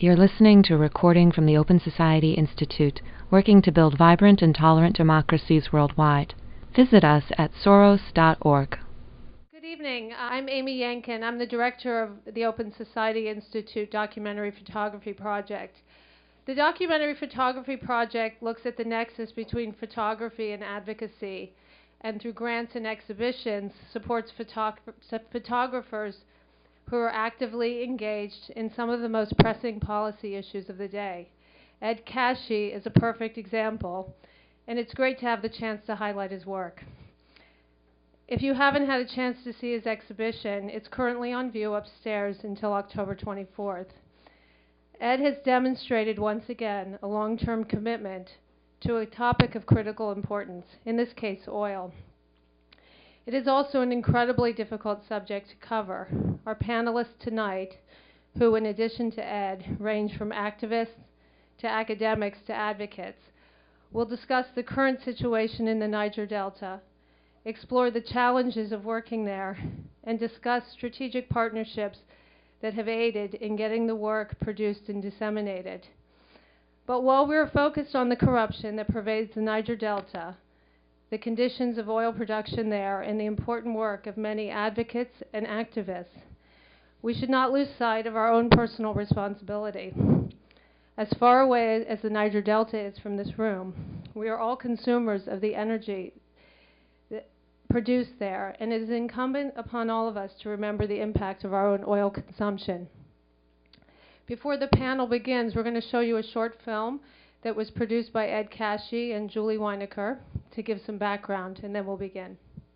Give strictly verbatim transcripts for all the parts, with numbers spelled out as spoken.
You're listening to a recording from the Open Society Institute, working to build vibrant and tolerant democracies worldwide. Visit us at soros dot org. Good evening. I'm Amy Yankin. I'm the director of the Open Society Institute Documentary Photography Project. The Documentary Photography Project looks at the nexus between photography and advocacy, and through grants and exhibitions supports photog- photographers who are actively engaged in some of the most pressing policy issues of the day. Ed Cashy is a perfect example, and it's great to have the chance to highlight his work. If you haven't had a chance to see his exhibition, it's currently on view upstairs until October twenty-fourth. Ed has demonstrated once again a long-term commitment to a topic of critical importance, in this case oil. It is also an incredibly difficult subject to cover. Our panelists tonight, who in addition to Ed, range from activists to academics to advocates, will discuss the current situation in the Niger Delta, explore the challenges of working there, and discuss strategic partnerships that have aided in getting the work produced and disseminated. But while we're focused on the corruption that pervades the Niger Delta, the conditions of oil production there, and the important work of many advocates and activists, we should not lose sight of our own personal responsibility. As far away as the Niger Delta is from this room, we are all consumers of the energy that produced there, and it is incumbent upon all of us to remember the impact of our own oil consumption. Before the panel begins, we're going to show you a short film that was produced by Ed Cashy and Julie Weinecker to give some background, and then we'll begin.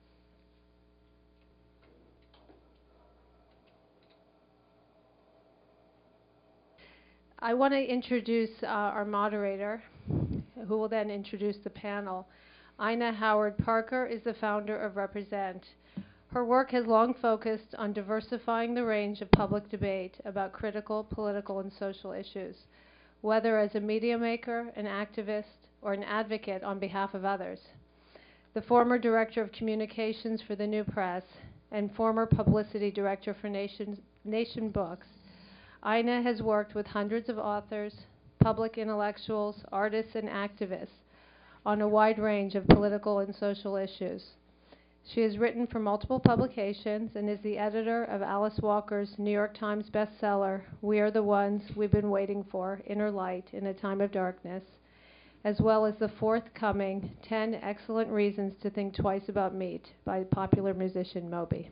I want to introduce uh, our moderator, who will then introduce the panel. Ina Howard Parker is the founder of Represent. Her work has long focused on diversifying the range of public debate about critical political and social issues, whether as a media maker, an activist, or an advocate on behalf of others. The former director of communications for the New Press and former publicity director for Nation, Nation Books, Ina has worked with hundreds of authors, public intellectuals, artists, and activists on a wide range of political and social issues. She has written for multiple publications and is the editor of Alice Walker's New York Times bestseller, We Are the Ones We've Been Waiting For, Inner Light in a Time of Darkness, as well as the forthcoming ten Excellent Reasons to Think Twice About Meat by popular musician Moby.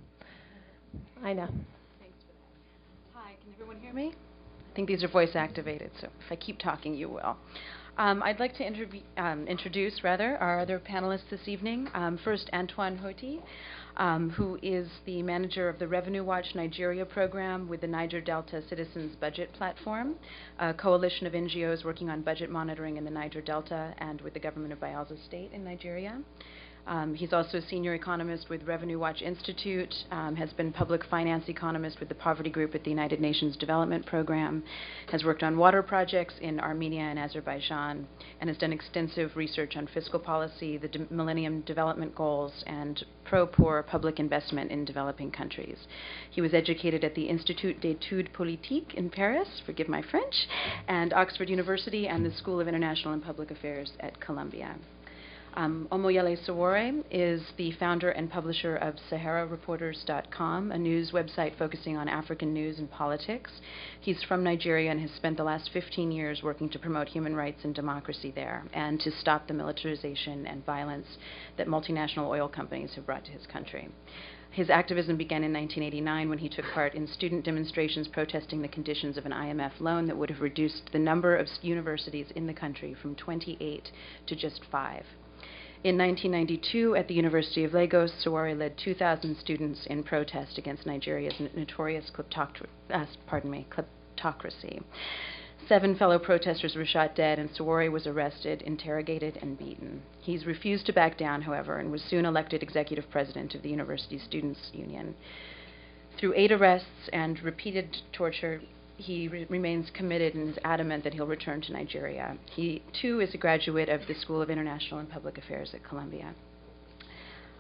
Ina. Thanks for that. Hi, can everyone hear me? I think these are voice activated, so if I keep talking, you will. Um, I'd like to interv- um, introduce, rather, our other panelists this evening. Um, first, Antoine Hoti, um, who is the manager of the Revenue Watch Nigeria program with the Niger Delta Citizens Budget Platform, a coalition of N G Os working on budget monitoring in the Niger Delta and with the government of Bayelsa State in Nigeria. Um, he's also a senior economist with Revenue Watch Institute, um, has been public finance economist with the Poverty Group at the United Nations Development Program, has worked on water projects in Armenia and Azerbaijan, and has done extensive research on fiscal policy, the de- Millennium Development Goals, and pro-poor public investment in developing countries. He was educated at the Institut d'études politiques in Paris, forgive my French, and Oxford University and the School of International and Public Affairs at Columbia. Um, Omoyele Sowore is the founder and publisher of Sahara Reporters dot com, a news website focusing on African news and politics. He's from Nigeria and has spent the last fifteen years working to promote human rights and democracy there and to stop the militarization and violence that multinational oil companies have brought to his country. His activism began in nineteen eighty-nine when he took part in student demonstrations protesting the conditions of an I M F loan that would have reduced the number of universities in the country from twenty-eight to just five. In nineteen ninety-two, at the University of Lagos, Sowore led two thousand students in protest against Nigeria's notorious kleptocr- uh, pardon me, kleptocracy. Seven fellow protesters were shot dead, and Sowore was arrested, interrogated, and beaten. He's refused to back down, however, and was soon elected executive president of the University Students' Union. Through eight arrests and repeated torture, he re- remains committed and is adamant that he'll return to Nigeria. He, too, is a graduate of the School of International and Public Affairs at Columbia.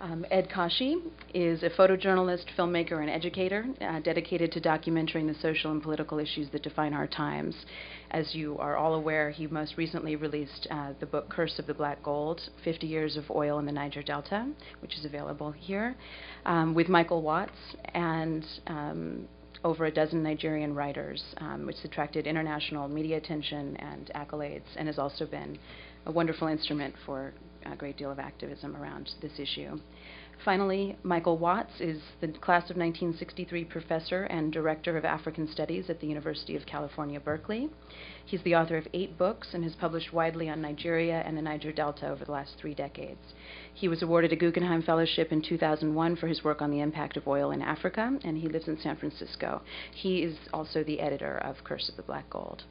Um, Ed Kashi is a photojournalist, filmmaker, and educator uh, dedicated to documenting the social and political issues that define our times. As you are all aware, he most recently released uh, the book Curse of the Black Gold, fifty years of Oil in the Niger Delta, which is available here, um, with Michael Watts and um, over a dozen Nigerian writers, um, which attracted international media attention and accolades, and has also been a wonderful instrument for a great deal of activism around this issue. Finally, Michael Watts is the class of nineteen sixty-three professor and director of African Studies at the University of California, Berkeley. He's the author of eight books and has published widely on Nigeria and the Niger Delta over the last three decades. He was awarded a Guggenheim Fellowship in two thousand one for his work on the impact of oil in Africa, and he lives in San Francisco. He is also the editor of Curse of the Black Gold.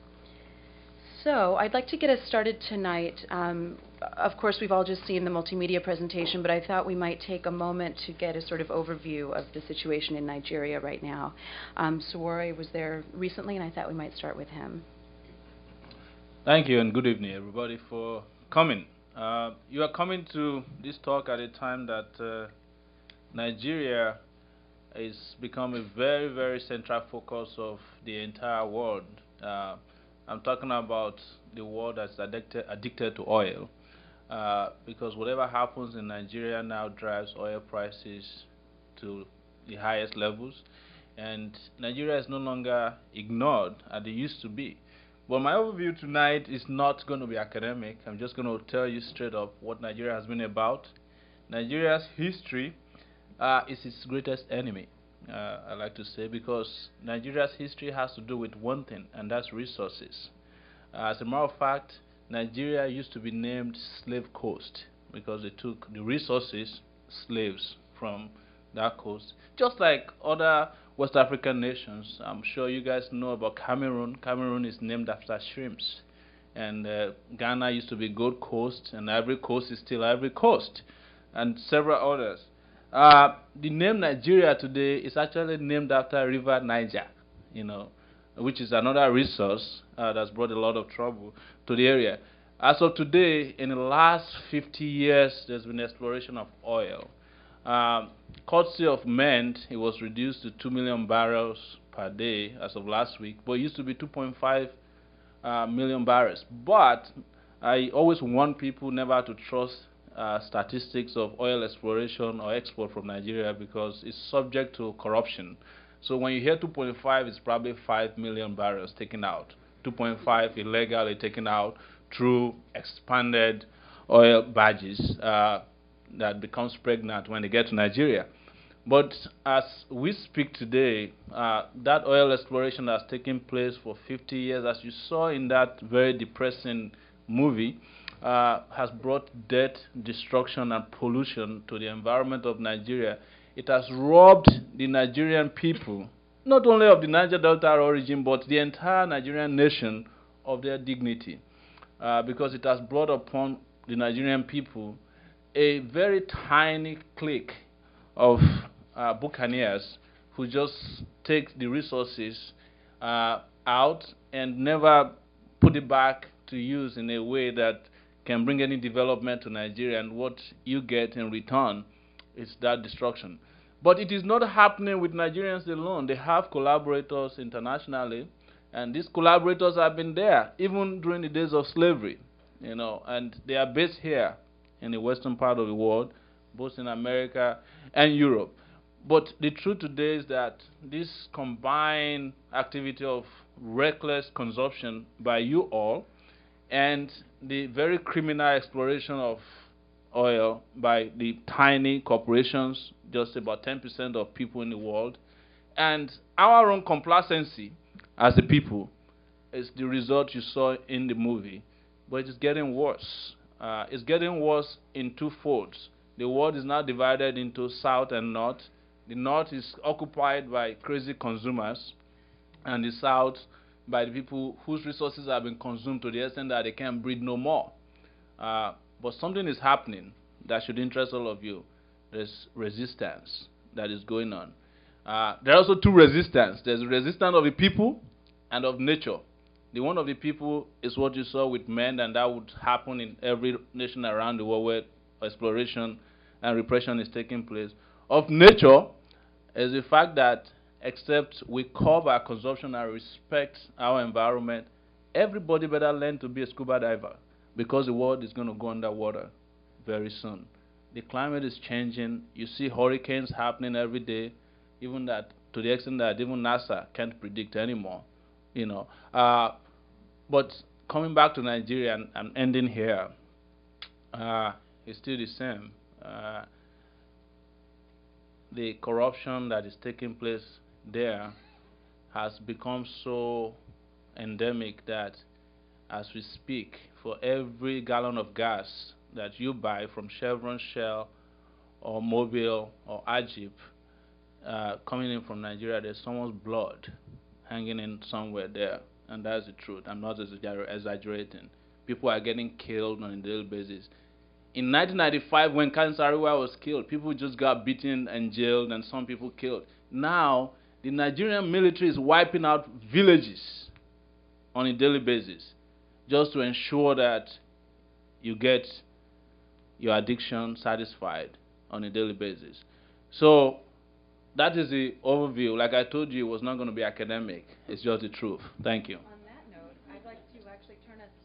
So I'd like to get us started tonight. Um, of course, we've all just seen the multimedia presentation, but I thought we might take a moment to get a sort of overview of the situation in Nigeria right now. Um, Sowore was there recently, and I thought we might start with him. Thank you, and good evening, everybody, for coming. Uh, you are coming to this talk at a time that uh, Nigeria has become a very, very central focus of the entire world. Uh, I'm talking about the world that's addicted, addicted to oil, uh, because whatever happens in Nigeria now drives oil prices to the highest levels, and Nigeria is no longer ignored as it used to be. But my overview tonight is not going to be academic. I'm just going to tell you straight up what Nigeria has been about. Nigeria's history uh, is its greatest enemy. Uh, I like to say, because Nigeria's history has to do with one thing, and that's resources. Uh, as a matter of fact, Nigeria used to be named Slave Coast because they took the resources, slaves, from that coast. Just like other West African nations, I'm sure you guys know about Cameroon. Cameroon is named after shrimps. And uh, Ghana used to be Gold Coast, and Ivory Coast is still Ivory Coast, and several others. Uh, the name Nigeria today is actually named after River Niger, you know, which is another resource uh, that's brought a lot of trouble to the area. As of today, in the last fifty years, there's been exploration of oil. Um, courtesy of Ment, it was reduced to two million barrels per day as of last week, but it used to be two point five uh, million barrels. But I always warn people never to trust Uh, statistics of oil exploration or export from Nigeria, because it's subject to corruption. So when you hear two point five, it's probably five million barrels taken out. two point five illegally taken out through expanded oil badges uh, that becomes pregnant when they get to Nigeria. But as we speak today, uh, that oil exploration has taken place for fifty years, as you saw in that very depressing movie. Uh, has brought death, destruction, and pollution to the environment of Nigeria. It has robbed the Nigerian people, not only of the Niger Delta origin, but the entire Nigerian nation, of their dignity, uh, because it has brought upon the Nigerian people a very tiny clique of uh, buccaneers who just take the resources uh, out and never put it back to use in a way that can bring any development to Nigeria, and what you get in return is that destruction. But it is not happening with Nigerians alone. They have collaborators internationally, and these collaborators have been there even during the days of slavery, you know, and they are based here in the western part of the world, both in America and Europe. But the truth today is that this combined activity of reckless consumption by you all, and the very criminal exploration of oil by the tiny corporations, just about ten percent of people in the world, and our own complacency as the people, is the result you saw in the movie. But it is getting worse. Uh, it's getting worse in two folds. The world is now divided into south and north. The north is occupied by crazy consumers, and the south by the people whose resources have been consumed to the extent that they can breed no more. Uh, but something is happening that should interest all of you. There's resistance that is going on. Uh, there are also two resistance. There's the resistance of the people and of nature. The one of the people is what you saw with men, and that would happen in every nation around the world where exploration and repression is taking place. Of nature is the fact that except we curb our consumption and respect our environment, everybody better learn to be a scuba diver, because the world is going to go underwater very soon. The climate is changing. You see hurricanes happening every day, even that to the extent that even NASA can't predict anymore. You know, uh, but coming back to Nigeria and, and ending here, uh, it's still the same. Uh, the corruption that is taking place there has become so endemic that as we speak, for every gallon of gas that you buy from Chevron, Shell, or Mobil, or Ajib, uh, coming in from Nigeria, there's someone's blood hanging in somewhere there. And that's the truth. I'm not exaggerating. People are getting killed on a daily basis. In nineteen ninety-five, when Kansariwa was killed, people just got beaten and jailed, and some people killed. Now, the Nigerian military is wiping out villages on a daily basis just to ensure that you get your addiction satisfied on a daily basis. So that is the overview. Like I told you, it was not going to be academic. It's just the truth. Thank you. On that note, I'd like to actually turn us...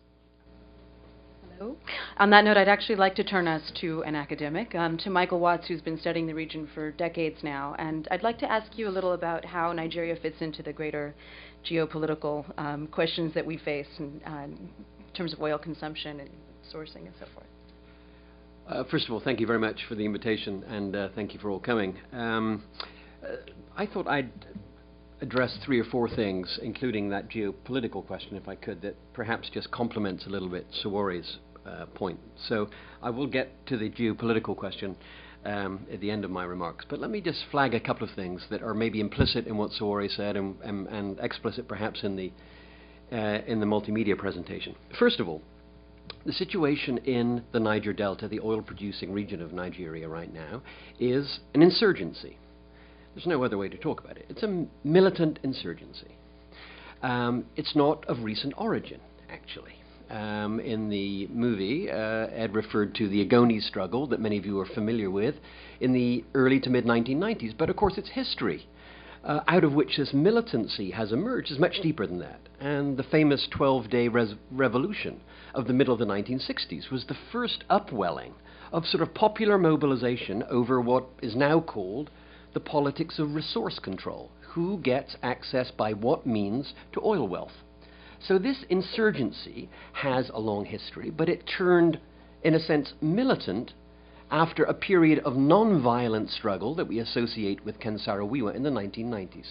Hello? On that note, I'd actually like to turn us to an academic, um, to Michael Watts, who's been studying the region for decades now. And I'd like to ask you a little about how Nigeria fits into the greater geopolitical um, questions that we face in, uh, in terms of oil consumption and sourcing and so forth. Uh, first of all, thank you very much for the invitation, and uh, thank you for all coming. Um, uh, I thought I'd address three or four things, including that geopolitical question, if I could, that perhaps just complements a little bit Sawori's uh, point. So I will get to the geopolitical question um, at the end of my remarks. But let me just flag a couple of things that are maybe implicit in what Sawori said and, and, and explicit perhaps in the, uh, in the multimedia presentation. First of all, the situation in the Niger Delta, the oil-producing region of Nigeria right now, is an insurgency. There's no other way to talk about it. It's a militant insurgency. Um, it's not of recent origin, actually. Um, in the movie, uh, Ed referred to the Agoni struggle that many of you are familiar with in the early to mid nineteen nineties, but of course its history, uh, out of which this militancy has emerged, is much deeper than that. And the famous twelve-day res- revolution of the middle of the nineteen sixties was the first upwelling of sort of popular mobilization over what is now called the politics of resource control. Who gets access by what means to oil wealth? So this insurgency has a long history, but it turned, in a sense, militant after a period of non-violent struggle that we associate with Ken Saro-Wiwa in the nineteen nineties.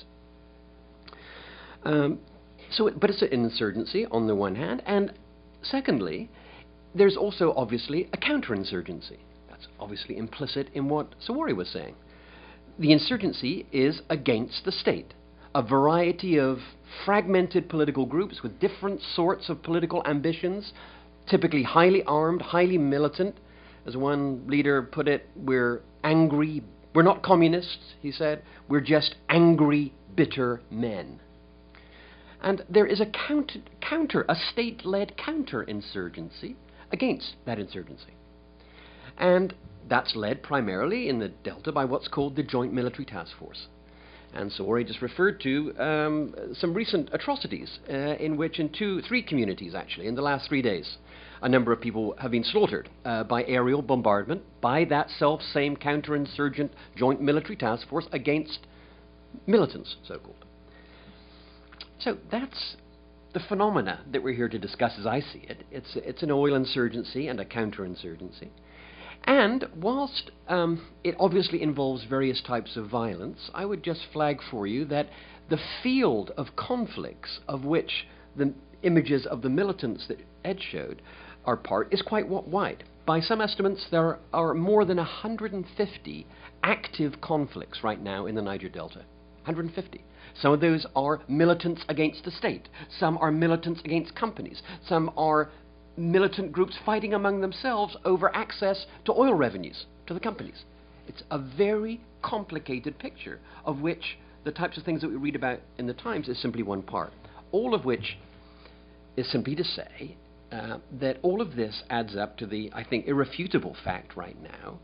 Um, so, it, but it's an insurgency on the one hand, and secondly, there's also obviously a counterinsurgency. That's obviously implicit in what Sawori was saying. The insurgency is against the state. A variety of fragmented political groups with different sorts of political ambitions, typically highly armed, highly militant. As one leader put it, we're angry, we're not communists, he said, we're just angry, bitter men. And there is a counter, counter a state-led counterinsurgency against that insurgency. And that's led primarily in the Delta by what's called the Joint Military Task Force. And Sawori just referred to um, some recent atrocities uh, in which in two, three communities actually, in the last three days, a number of people have been slaughtered uh, by aerial bombardment by that self-same counterinsurgent Joint Military Task Force against militants, so-called. So that's the phenomena that we're here to discuss as I see it. It's, it's an oil insurgency and a counterinsurgency. And whilst um, it obviously involves various types of violence, I would just flag for you that the field of conflicts of which the images of the militants that Ed showed are part is quite wide. By some estimates, there are more than one hundred fifty active conflicts right now in the Niger Delta. one hundred fifty. Some of those are militants against the state. Some are militants against companies. Some are militant groups fighting among themselves over access to oil revenues to the companies. It's a very complicated picture of which the types of things that we read about in the Times is simply one part. All of which is simply to say uh, that all of this adds up to the, I think, irrefutable fact right now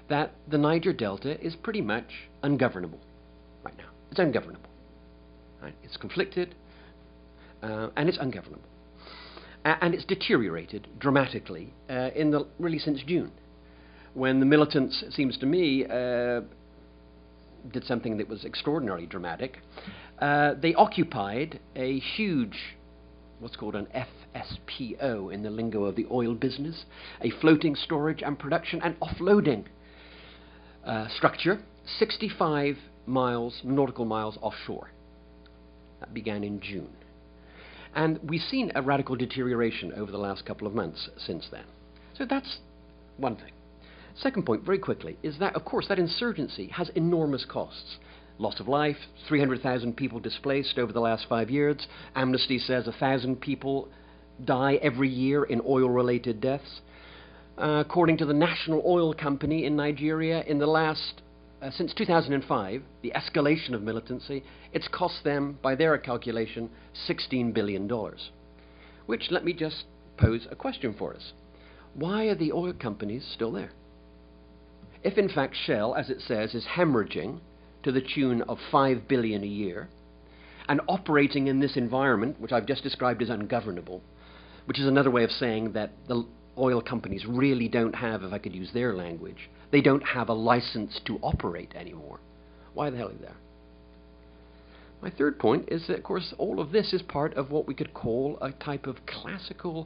that the Niger Delta is pretty much ungovernable right now. It's ungovernable. Right? It's conflicted, uh, and it's ungovernable. Uh, and it's deteriorated dramatically uh, in the really since June, when the militants, it seems to me, uh, did something that was extraordinarily dramatic. Uh, they occupied a huge, what's called an F S P O in the lingo of the oil business, a floating storage and production and offloading uh, structure, sixty-five miles, nautical miles offshore. That began in June. And we've seen a radical deterioration over the last couple of months since then. So that's one thing. Second point, very quickly, is that, of course, that insurgency has enormous costs. Loss of life, three hundred thousand people displaced over the last five years. Amnesty says one thousand people die every year in oil-related deaths. Uh, according to the National Oil Company in Nigeria, in the last, uh, since two thousand five, the escalation of militancy, it's cost them, by their calculation, sixteen billion dollars. Which, let me just pose a question for us. Why are the oil companies still there? If in fact Shell, as it says, is hemorrhaging to the tune of five billion dollars a year, and operating in this environment, which I've just described as ungovernable, which is another way of saying that the oil companies really don't have, if I could use their language, they don't have a license to operate anymore. Why the hell are they there? My third point is that, of course, all of this is part of what we could call a type of classical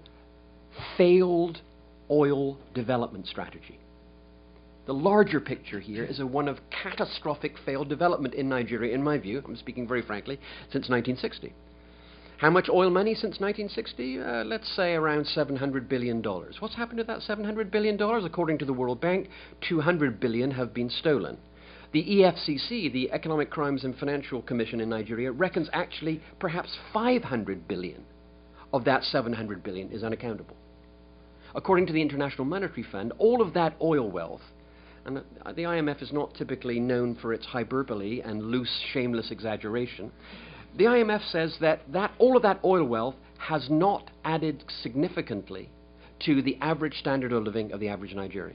failed oil development strategy. The larger picture here is a one of catastrophic failed development in Nigeria, in my view, I'm speaking very frankly, since nineteen sixty. How much oil money since nineteen sixty? Uh, let's say around seven hundred billion dollars. What's happened to that seven hundred billion dollars? According to the World Bank, two hundred billion dollars have been stolen. The E F C C, the Economic Crimes and Financial Commission in Nigeria, reckons actually perhaps five hundred billion dollars of that seven hundred billion dollars is unaccountable. According to the International Monetary Fund, all of that oil wealth, and the I M F is not typically known for its hyperbole and loose, shameless exaggeration. The I M F says that, that all of that oil wealth has not added significantly to the average standard of living of the average Nigerian.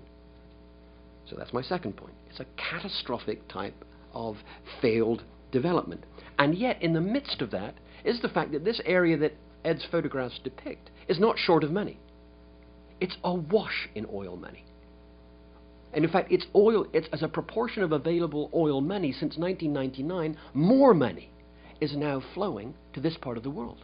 So that's my second point. It's a catastrophic type of failed development. And yet, in the midst of that, is the fact that this area that Ed's photographs depict is not short of money. It's awash in oil money. And in fact, it's oil, it's as a proportion of available oil money since nineteen ninety-nine, more money is now flowing to this part of the world.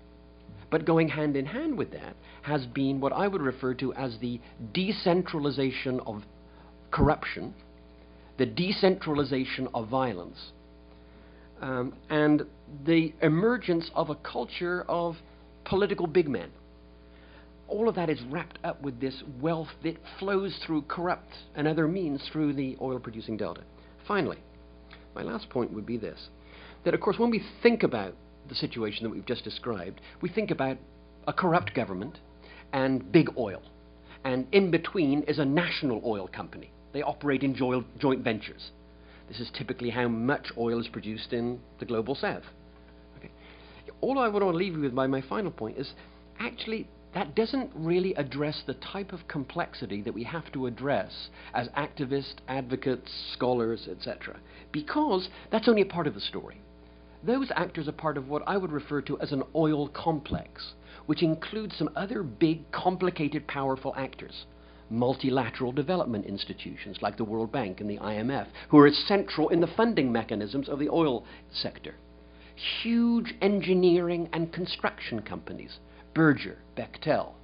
But going hand in hand with that has been what I would refer to as the decentralization of corruption, the decentralization of violence, um, and the emergence of a culture of political big men. All of that is wrapped up with this wealth that flows through corrupt and other means through the oil-producing delta. Finally, my last point would be this, that of course when we think about the situation that we've just described, we think about a corrupt government and big oil. And in between is a national oil company. They operate in jo- joint ventures. This is typically how much oil is produced in the global south. Okay. All I want to leave you with by my final point is actually that doesn't really address the type of complexity that we have to address as activists, advocates, scholars, et cetera. Because that's only a part of the story. Those actors are part of what I would refer to as an oil complex, which includes some other big, complicated, powerful actors. Multilateral development institutions like the World Bank and the I M F, who are central in the funding mechanisms of the oil sector. Huge engineering and construction companies, Berger, Bechtel.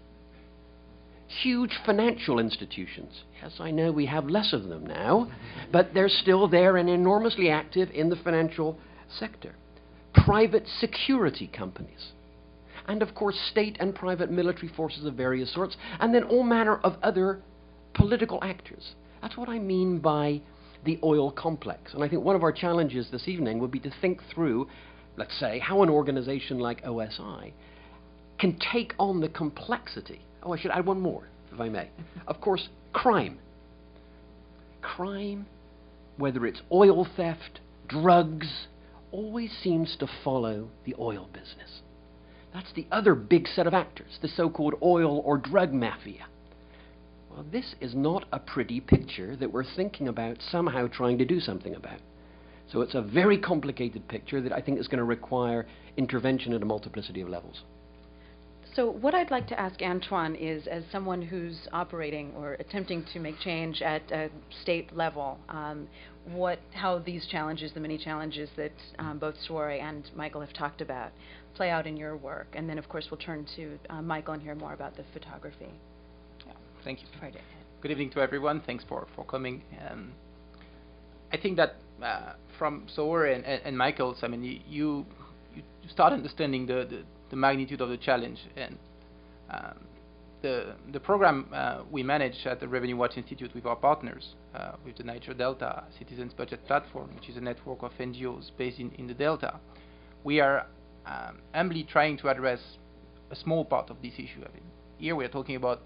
Huge financial institutions. Yes, I know we have less of them now, but they're still there and enormously active in the financial sector. Private security companies. And of course state and private military forces of various sorts, and then all manner of other political actors. That's what I mean by the oil complex. And I think one of our challenges this evening would be to think through, let's say, how an organization like O S I can take on the complexity. Oh, I should add one more, if I may. Of course, crime. Crime, whether it's oil theft, drugs, always seems to follow the oil business. That's the other big set of actors, the so-called oil or drug mafia. well, this is not a pretty picture that we're thinking about somehow trying to do something about. So it's a very complicated picture that I think is going to require intervention at a multiplicity of levels. So what I'd like to ask Antoine is, as someone who's operating or attempting to make change at a state level, um, what, how these challenges, the many challenges that um, both Sawori and Michael have talked about, play out in your work. And then, of course, we'll turn to uh, Michael and hear more about the photography. Yeah, thank you. Right. Good evening to everyone. Thanks for, for coming. Um, I think that uh, from Sawori and, and, and Michael's, I mean, y you, you start understanding the, the, the magnitude of the challenge. And um, the, the program uh, we manage at the Revenue Watch Institute with our partners, uh, with the Niger Delta Citizens Budget Platform, which is a network of N G Os based in, in the Delta, we are um, humbly trying to address a small part of this issue. I mean, here we are talking about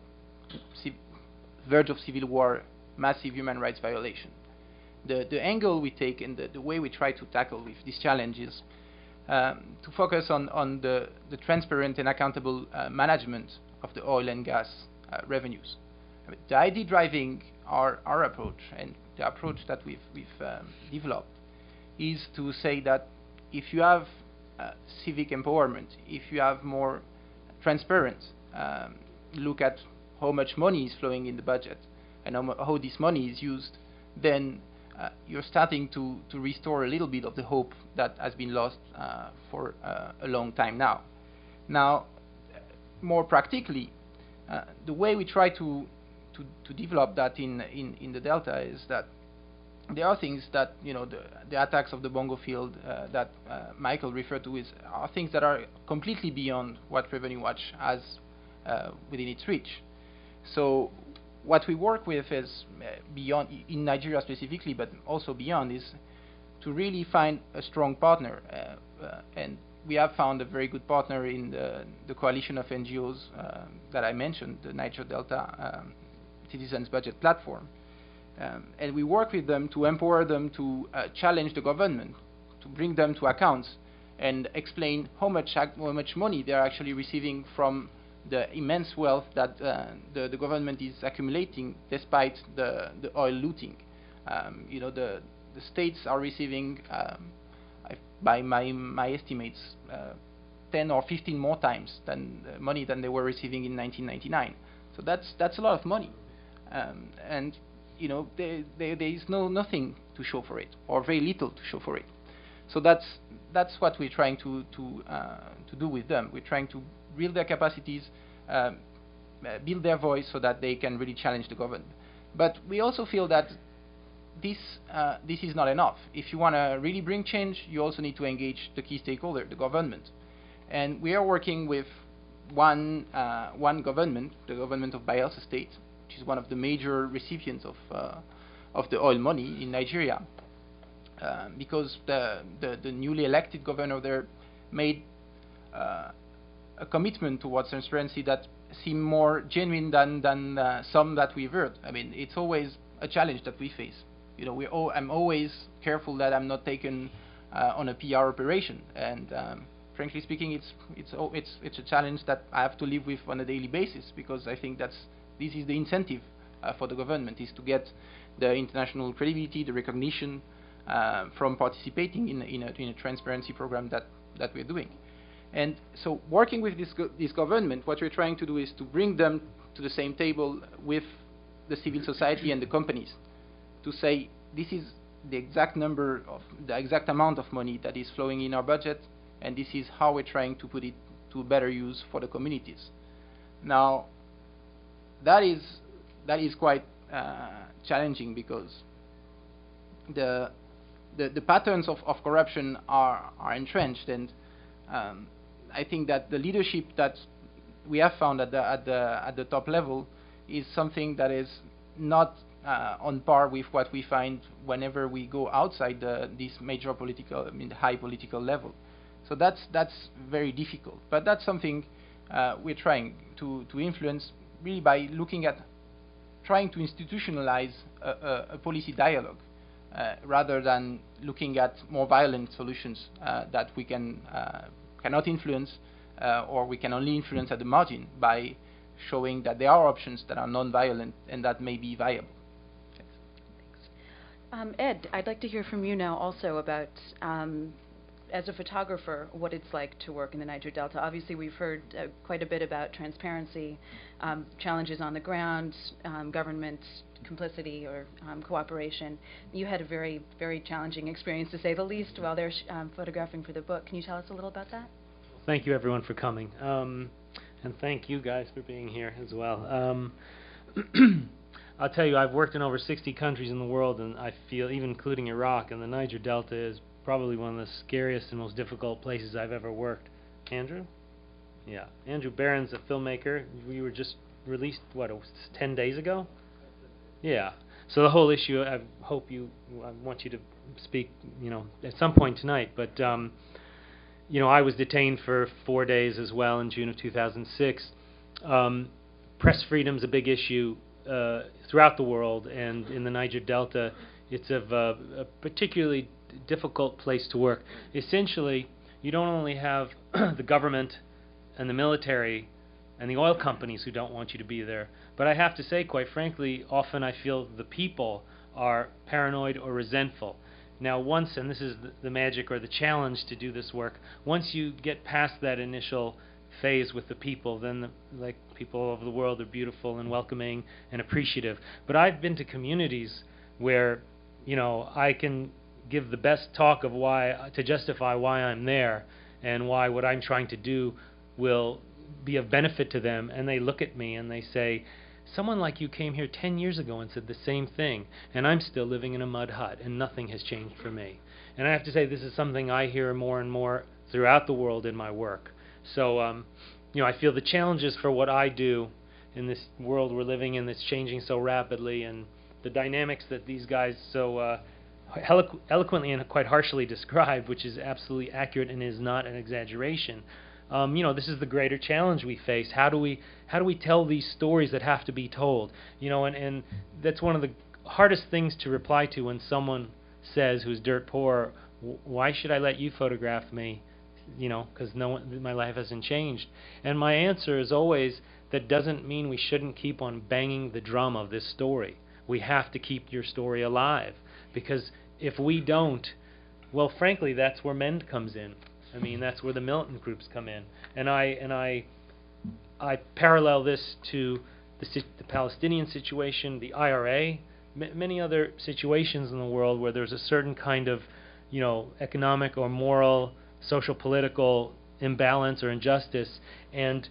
verge of civil war, massive human rights violation. The, the angle we take and the, the way we try to tackle with this challenge is um, to focus on, on the, the transparent and accountable uh, management of the oil and gas uh, revenues. I mean, the idea driving our, our approach and the approach that we've, we've um, developed is to say that if you have uh, civic empowerment, if you have more transparent um, look at how much money is flowing in the budget and how, how this money is used, then uh, you're starting to, to restore a little bit of the hope that has been lost uh, for uh, a long time now. Now, more practically, uh, the way we try to, to, to develop that in, in, in the Delta is that there are things that, you know, the, the attacks of the Bongo field uh, that uh, Michael referred to is, are things that are completely beyond what Revenue Watch has uh, within its reach. So what we work with is uh, beyond, in Nigeria specifically, but also beyond, is to really find a strong partner. Uh, uh, and we have found a very good partner in the, the coalition of N G Os uh, that I mentioned, the Niger Delta um, Citizens Budget Platform. Um, and we work with them to empower them to uh, challenge the government, to bring them to accounts and explain how much, how much money they're actually receiving from the immense wealth that uh, the, the government is accumulating despite the, the oil looting. Um, you know, the, the states are receiving, um, by my, my estimates, uh, ten or fifteen more times than the money than they were receiving in nineteen ninety-nine. So that's, that's a lot of money. Um, and, you know, there, there, there is no, nothing to show for it, or very little to show for it. So that's, that's what we're trying to, to, uh, to do with them. We're trying to build their capacities, um, uh, build their voice so that they can really challenge the government. But we also feel that this, uh, this is not enough. If you want to really bring change, you also need to engage the key stakeholder, the government. And we are working with one, uh, one government, the government of Bayelsa State, which is one of the major recipients of, uh, of the oil money in Nigeria. Uh, because the, the, the newly elected governor there made uh, a commitment towards transparency that seem more genuine than, than uh, some that we've heard. I mean, it's always a challenge that we face. You know, we're al I'm always careful that I'm not taken uh, on a P R operation, and um, frankly speaking, it's it's oh, it's it's a challenge that I have to live with on a daily basis, because I think that's this is the incentive uh, for the government, is to get the international credibility, the recognition uh, from participating in in a, in a transparency program that that we're doing. And so, working with this go this government, what we're trying to do is to bring them to the same table with the civil society and the companies, to say this is the exact number of the exact amount of money that is flowing in our budget, and this is how we're trying to put it to better use for the communities. Now, that is that is quite uh, challenging, because the the, the patterns of, of corruption are are entrenched, and um, I think that the leadership that we have found at the at the at the top level is something that is not uh, on par with what we find whenever we go outside the, this major political, I mean, the high political level. So that's that's very difficult. But that's something uh, we're trying to to influence, really, by looking at trying to institutionalize a, a, a policy dialogue, uh, rather than looking at more violent solutions uh, that we can uh, cannot influence, uh, or we can only influence at the margin by showing that there are options that are non-violent and that may be viable. Thanks. Um, Ed, I'd like to hear from you now also about, um, as a photographer, what it's like to work in the Niger Delta. Obviously, we've heard uh, quite a bit about transparency, um, challenges on the ground, um, government complicity or um, cooperation. You had a very, very challenging experience, to say the least, while they're sh um, photographing for the book. Can you tell us a little about that? Thank you, everyone, for coming. Um, and thank you guys for being here as well. Um, I'll tell you, I've worked in over sixty countries in the world, and I feel, even including Iraq, and the Niger Delta is probably one of the scariest and most difficult places I've ever worked. Andrew? Yeah. Andrew Barron's a filmmaker. We were just released, what, it was ten days ago? Yeah. So the whole issue, I hope you, I want you to speak, you know, at some point tonight, but, um, you know, I was detained for four days as well in June of two thousand six. Um, press freedom's a big issue uh, throughout the world, and in the Niger Delta, it's of uh, a particularly difficult place to work. Essentially, you don't only have the government and the military and the oil companies who don't want you to be there, but I have to say, quite frankly, often I feel the people are paranoid or resentful. Now once, and this is the, the magic or the challenge to do this work, once you get past that initial phase with the people, then the, like people all over the world are beautiful and welcoming and appreciative. But I've been to communities where, you know, I can give the best talk of why, to justify why I'm there and why what I'm trying to do will be of benefit to them, and they look at me and they say, someone like you came here ten years ago and said the same thing, and I'm still living in a mud hut and nothing has changed for me. And I have to say, this is something I hear more and more throughout the world in my work. So um, you know, I feel the challenges for what I do in this world we're living in that's changing so rapidly, and the dynamics that these guys so uh, eloqu eloquently and quite harshly describe, which is absolutely accurate and is not an exaggeration. Um, you know, this is the greater challenge we face. How do we how do we tell these stories that have to be told? You know, and, and that's one of the hardest things to reply to when someone says, who's dirt poor, why should I let you photograph me? You know, because no one, my life hasn't changed. And my answer is always, that doesn't mean we shouldn't keep on banging the drum of this story. We have to keep your story alive, because if we don't, well, frankly, that's where MEND comes in. I mean, that's where the militant groups come in, and I and I, I parallel this to the, si the Palestinian situation, the I R A, m many other situations in the world where there's a certain kind of, you know, economic or moral, social, political imbalance or injustice, and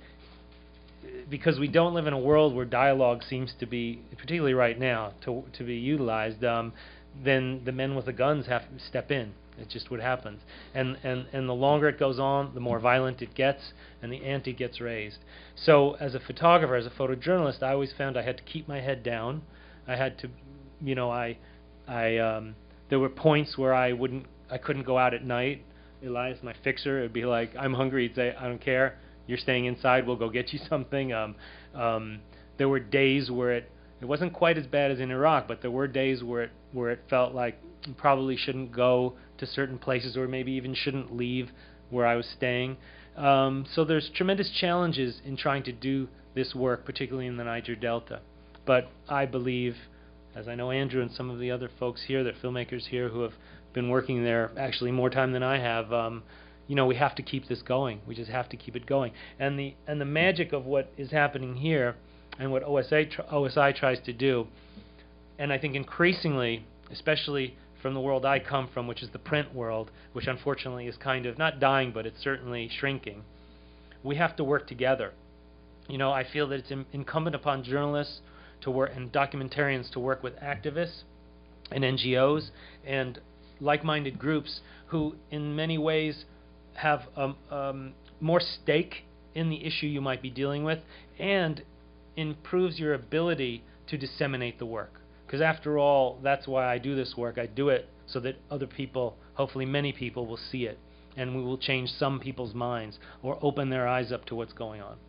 because we don't live in a world where dialogue seems to be, particularly right now, to to be utilized, um, then the men with the guns have to step in. It's just what happens. And, and, and the longer it goes on, the more violent it gets, and the ante gets raised. So as a photographer, as a photojournalist, I always found I had to keep my head down. I had to, you know, I, I, um, there were points where I wouldn't, I couldn't go out at night. Elias, my fixer, would be like, I'm hungry. He'd say, I don't care. You're staying inside. We'll go get you something. Um, um, there were days where it, it wasn't quite as bad as in Iraq, but there were days where it, where it felt like you probably shouldn't go to certain places, or maybe even shouldn't leave where I was staying. Um, so there's tremendous challenges in trying to do this work, particularly in the Niger Delta. But I believe, as I know Andrew and some of the other folks here, the filmmakers here who have been working there actually more time than I have, um, you know, we have to keep this going. We just have to keep it going. And the and the magic of what is happening here, and what O S A tr O S I tries to do, and I think increasingly, especially from the world I come from, which is the print world, which unfortunately is kind of not dying, but it's certainly shrinking. We have to work together. You know, I feel that it's in incumbent upon journalists to work and documentarians to work with activists and N G Os and like-minded groups who, in many ways, have um, um, more stake in the issue you might be dealing with, and improves your ability to disseminate the work. Because after all, that's why I do this work. I do it so that other people, hopefully many people, will see it, and we will change some people's minds or open their eyes up to what's going on.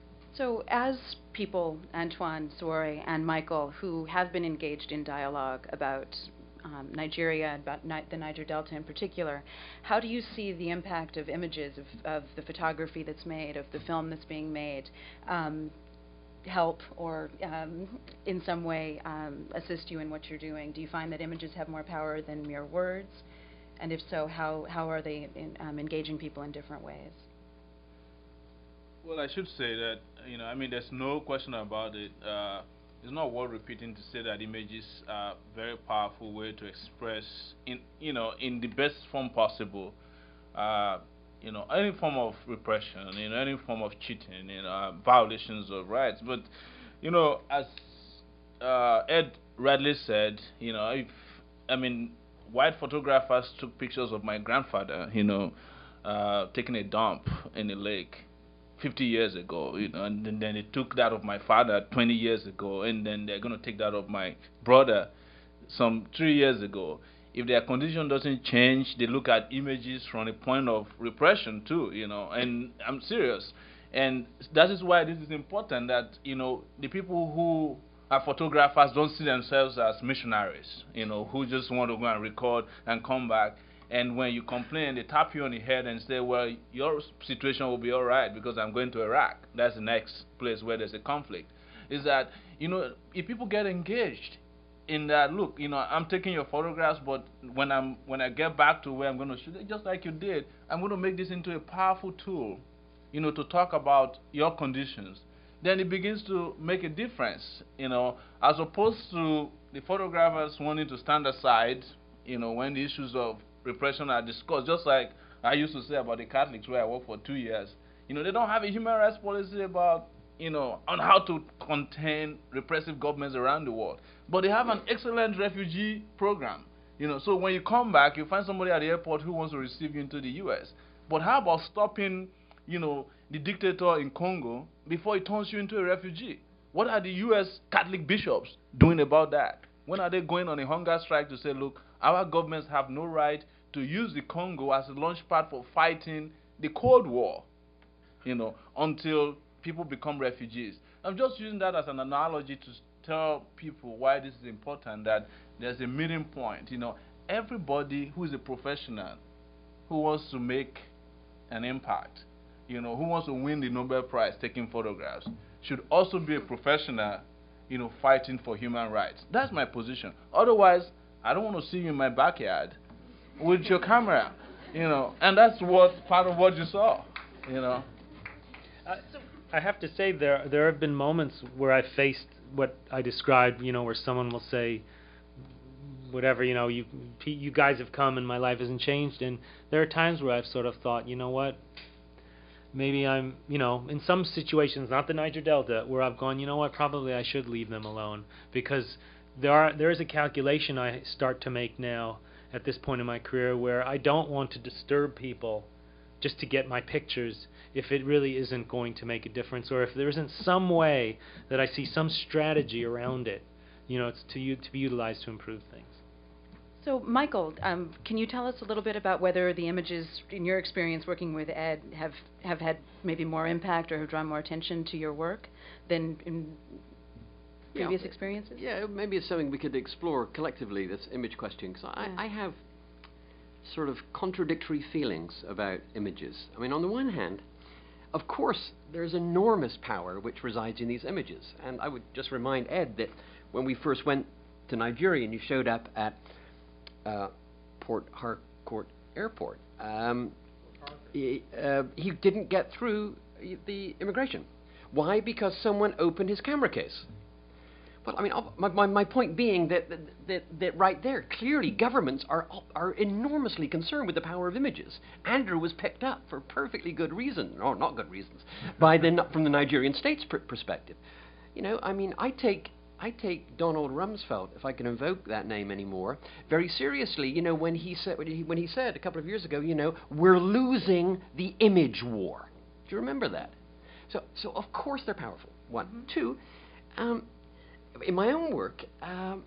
So as people, Antoine, Souare, and Michael, who have been engaged in dialogue about um, Nigeria, about Ni the Niger Delta in particular, how do you see the impact of images, of, of the photography that's made, of the film that's being made, um, help or um, in some way um, assist you in what you're doing? Do you find that images have more power than mere words? And if so, how, how are they in, um, engaging people in different ways? Well, I should say that, you know, I mean, there's no question about it. Uh, it's not worth repeating to say that images are a very powerful way to express, in, you know, in the best form possible, uh, you know, any form of repression, you know, any form of cheating, you know, uh, violations of rights. But, you know, as uh, Ed Radley said, you know, if, I mean, white photographers took pictures of my grandfather, you know, uh, taking a dump in a lake fifty years ago, you know, and then, then they took that of my father twenty years ago, and then they're going to take that of my brother some three years ago. If their condition doesn't change, they look at images from a point of repression too, you know, and I'm serious. And that is why this is important, that, you know, the people who are photographers don't see themselves as missionaries, you know, who just want to go and record and come back. And when you complain, they tap you on the head and say, well, your situation will be all right because I'm going to Iraq. That's the next place where there's a conflict. Is that, you know, if people get engaged in that, look, you know, I'm taking your photographs, but when I'm when I get back to where I'm going to shoot it, just like you did, I'm going to make this into a powerful tool, you know, to talk about your conditions. Then it begins to make a difference, you know, as opposed to the photographers wanting to stand aside, you know, when the issues of repression are discussed, just like I used to say about the Catholics where I worked for two years. You know, they don't have a human rights policy about, you know, on how to contain repressive governments around the world. But they have an excellent refugee program. You know, so when you come back, you find somebody at the airport who wants to receive you into the U S. But how about stopping, you know, the dictator in Congo before he turns you into a refugee? What are the U S Catholic bishops doing about that? When are they going on a hunger strike to say, look, our governments have no right to use the Congo as a launch pad for fighting the Cold War, you know, until people become refugees? I'm just using that as an analogy to tell people why this is important, that there's a meeting point. You know, everybody who is a professional who wants to make an impact, you know, who wants to win the Nobel Prize taking photographs, should also be a professional, you know, fighting for human rights. That's my position. Otherwise, I don't want to see you in my backyard with your camera, you know, and that's what part of what you saw, you know. Uh, I have to say there there have been moments where I faced what I described, you know, where someone will say, whatever, you know, you you guys have come and my life hasn't changed, and there are times where I've sort of thought, you know what, maybe I'm, you know, in some situations, not the Niger Delta, where I've gone, you know what, probably I should leave them alone, because there are there is a calculation I start to make now at this point in my career where I don't want to disturb people just to get my pictures if it really isn't going to make a difference, or if there isn't some way that I see some strategy around it, you know, it's to, u to be utilized to improve things. So, Michael, um, can you tell us a little bit about whether the images, in your experience working with Ed, have, have had maybe more impact or have drawn more attention to your work than in previous yeah. experiences? Yeah, maybe it's something we could explore collectively, this image question, because I, yeah. I have sort of contradictory feelings about images. I mean, on the one hand, of course, there's enormous power which resides in these images. And I would just remind Ed that when we first went to Nigeria and you showed up at uh, Port Harcourt Airport, um, he, uh, he didn't get through the immigration. Why? Because someone opened his camera case. Well, I mean, my, my, my point being that, that, that, that right there, clearly governments are, are enormously concerned with the power of images. Andrew was picked up for perfectly good reason, or not good reasons, by the, from the Nigerian state's pr perspective. You know, I mean, I take, I take Donald Rumsfeld, if I can invoke that name anymore, very seriously, you know, when he said, when he, when he said a couple of years ago, you know, we're losing the image war. Do you remember that? So, so of course they're powerful, one. Mm-hmm. Two, um, in my own work, um,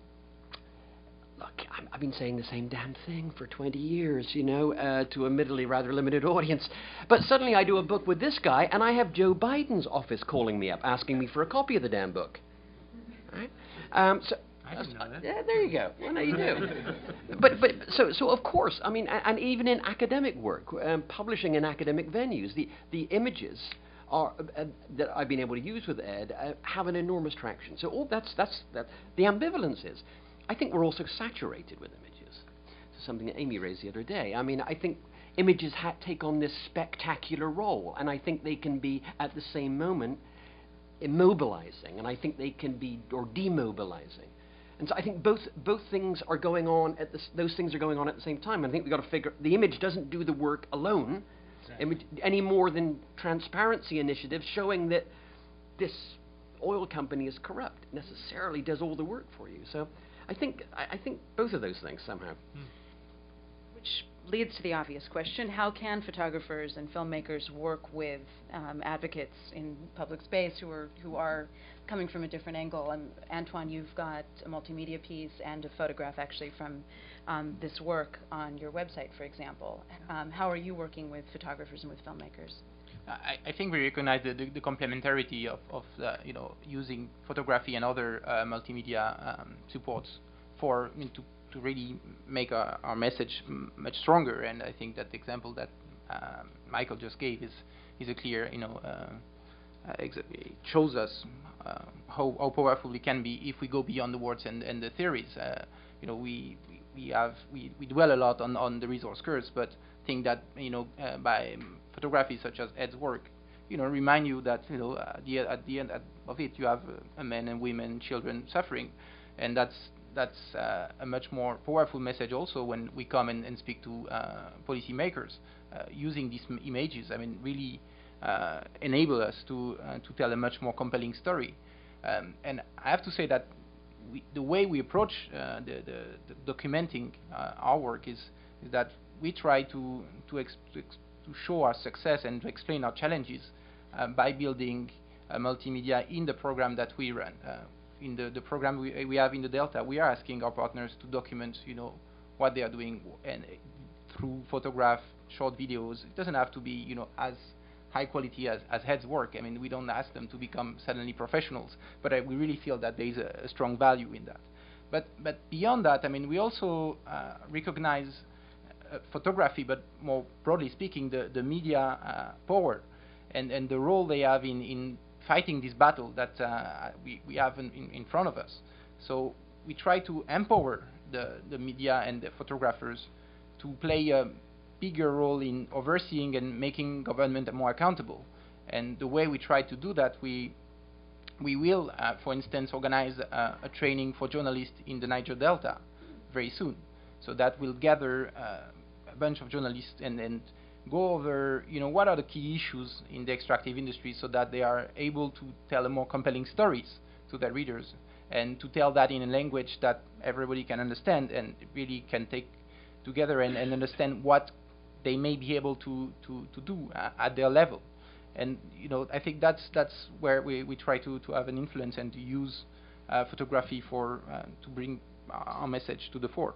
look, I'm, I've been saying the same damn thing for twenty years, you know, uh, to a admittedly rather limited audience. But suddenly I do a book with this guy, and I have Joe Biden's office calling me up, asking me for a copy of the damn book. Right? Um, so, I didn't know that. Yeah, there you go. Well, now you do. but but so so of course, I mean, and, and even in academic work, um, publishing in academic venues, the the images are uh, that I've been able to use with Ed uh, have an enormous traction. So all that's that's that. The ambivalence is, I think we're also saturated with images. So something that Amy raised the other day. I mean, I think images ha- take on this spectacular role, and I think they can be at the same moment immobilizing, and I think they can be or demobilizing. And so I think both both things are going on at this. Those things are going on at the same time. And I think we've got to figure the image doesn't do the work alone. Image, any more than transparency initiatives showing that this oil company is corrupt necessarily does all the work for you. So I think I, I think both of those things somehow. Hmm. Which leads to the obvious question: how can photographers and filmmakers work with um, advocates in public space who are who are coming from a different angle? Um, Antoine, you've got a multimedia piece and a photograph actually from um, this work on your website, for example. Um, how are you working with photographers and with filmmakers? I, I think we recognize the, the, the complementarity of, of the, you know, using photography and other uh, multimedia um, supports for I mean, to to really make our, our message m- much stronger. And I think that the example that um, Michael just gave is is a clear, you know, uh, uh, exa- it shows us uh, how, how powerful we can be if we go beyond the words and, and the theories. Uh, you know, we we, we have we, we dwell a lot on, on the resource curves, but think that you know uh, by um, photography such as Ed's work, you know, remind you that you know at the at the end of it you have uh, men and women, children suffering, and that's that's uh, a much more powerful message also when we come and, and speak to uh, policymakers uh, using these m- images. I mean, really uh, enable us to uh, to tell a much more compelling story. Um, and I have to say that we, the way we approach uh, the, the, the documenting uh, our work is is that we try to to, ex- to, ex- to show our success and to explain our challenges uh, by building uh, multimedia in the program that we run. Uh, in the, the program we, we have in the Delta, we are asking our partners to document, you know, what they are doing, and uh, through photograph, short videos. It doesn't have to be, you know, as high quality as, as Head's work. I mean, we don't ask them to become suddenly professionals, but uh, we really feel that there is a, a strong value in that. But but beyond that, I mean, we also uh, recognize uh, photography, but more broadly speaking, the, the media uh, power and, and the role they have in, in fighting this battle that uh, we, we have in, in, in front of us. So we try to empower the, the media and the photographers to play a bigger role in overseeing and making government more accountable. And the way we try to do that, we we will, uh, for instance, organize uh, a training for journalists in the Niger Delta very soon. So that will gather uh, a bunch of journalists and, and go over, you know, what are the key issues in the extractive industry so that they are able to tell a more compelling stories to their readers and to tell that in a language that everybody can understand and really can take together and, and understand what they may be able to, to, to do uh, at their level. And, you know, I think that's that's where we, we try to, to have an influence and to use uh, photography for uh, to bring our message to the fore.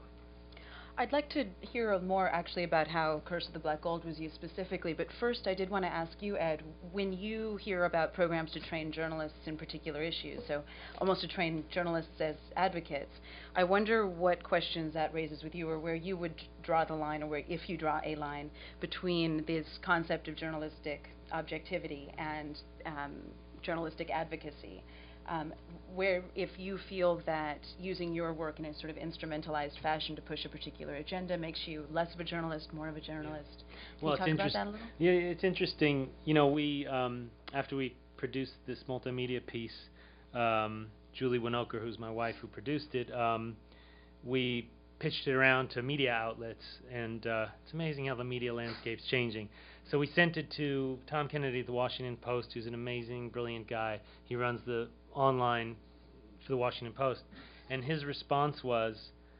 I'd like to hear more actually about how Curse of the Black Gold was used specifically, but first I did want to ask you, Ed, when you hear about programs to train journalists in particular issues, so almost to train journalists as advocates, I wonder what questions that raises with you, or where you would draw the line, or where, if you draw a line, between this concept of journalistic objectivity and um, journalistic advocacy. Um, where if you feel that using your work in a sort of instrumentalized fashion to push a particular agenda makes you less of a journalist, more of a journalist. Can Well, you talk it's about that a little? Yeah, it's interesting. You know, we um, after we produced this multimedia piece, um, Julie Winokur, who's my wife, who produced it, um, we pitched it around to media outlets, and uh, it's amazing how the media landscape's changing. So we sent it to Tom Kennedy at the Washington Post, who's an amazing, brilliant guy. He runs the online for the Washington Post, and his response was,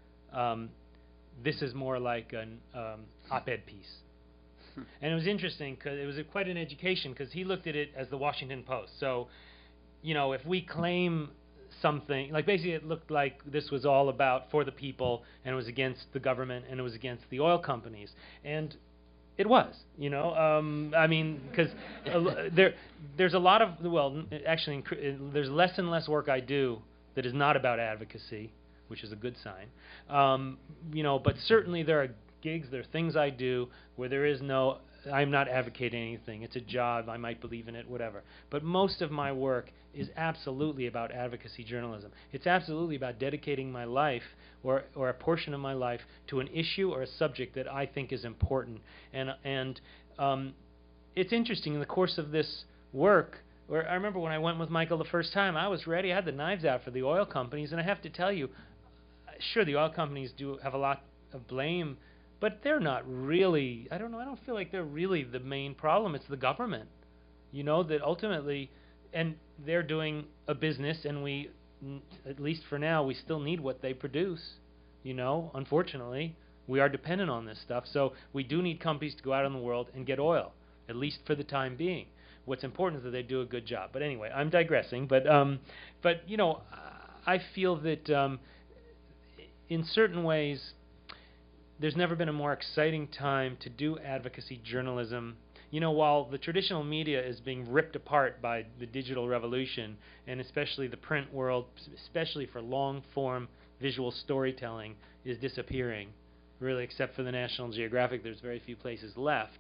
um, this is more like an um, op-ed piece. And it was interesting because it was a, quite an education, because he looked at it as the Washington Post. So, you know, if we claim something, like basically it looked like this was all about for the people, and it was against the government, and it was against the oil companies. And it was, you know, um, I mean, because there, there's a lot of, well, n- actually, inc- there's less and less work I do that is not about advocacy, which is a good sign. Um, you know, but certainly there are gigs, there are things I do where there is no I'm not advocating anything. It's a job. I might believe in it, whatever. But most of my work is absolutely about advocacy journalism. It's absolutely about dedicating my life or or a portion of my life to an issue or a subject that I think is important. And and um, it's interesting in the course of this work. Where I remember when I went with Michael the first time, I was ready. I had the knives out for the oil companies, and I have to tell you, sure, the oil companies do have a lot of blame, but they're not really, I don't know, I don't feel like they're really the main problem. It's the government, you know, that ultimately, and they're doing a business, and we, at least for now, we still need what they produce, you know, unfortunately. We are dependent on this stuff, so we do need companies to go out in the world and get oil, at least for the time being. What's important is that they do a good job. But anyway, I'm digressing. But um, but you know, I feel that um, in certain ways, there's never been a more exciting time to do advocacy journalism. You know, while the traditional media is being ripped apart by the digital revolution, and especially the print world, especially for long-form visual storytelling, is disappearing. Really, except for the National Geographic, there's very few places left.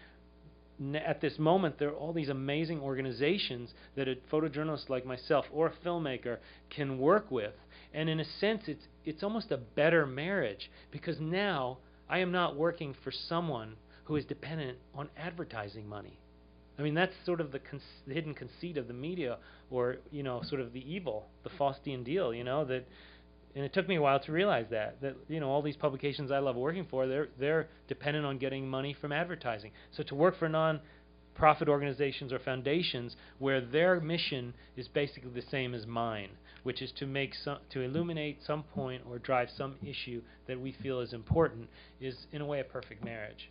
At this moment, there are all these amazing organizations that a photojournalist like myself or a filmmaker can work with. And in a sense, it's it's almost a better marriage, because now I am not working for someone who is dependent on advertising money. I mean, that's sort of the, con- the hidden conceit of the media, or, you know, sort of the evil, the Faustian deal, you know, that. And it took me a while to realize that, that, you know, all these publications I love working for, they're they're dependent on getting money from advertising. So to work for non-profit organizations or foundations where their mission is basically the same as mine, which is to make some, to illuminate some point or drive some issue that we feel is important, is in a way a perfect marriage.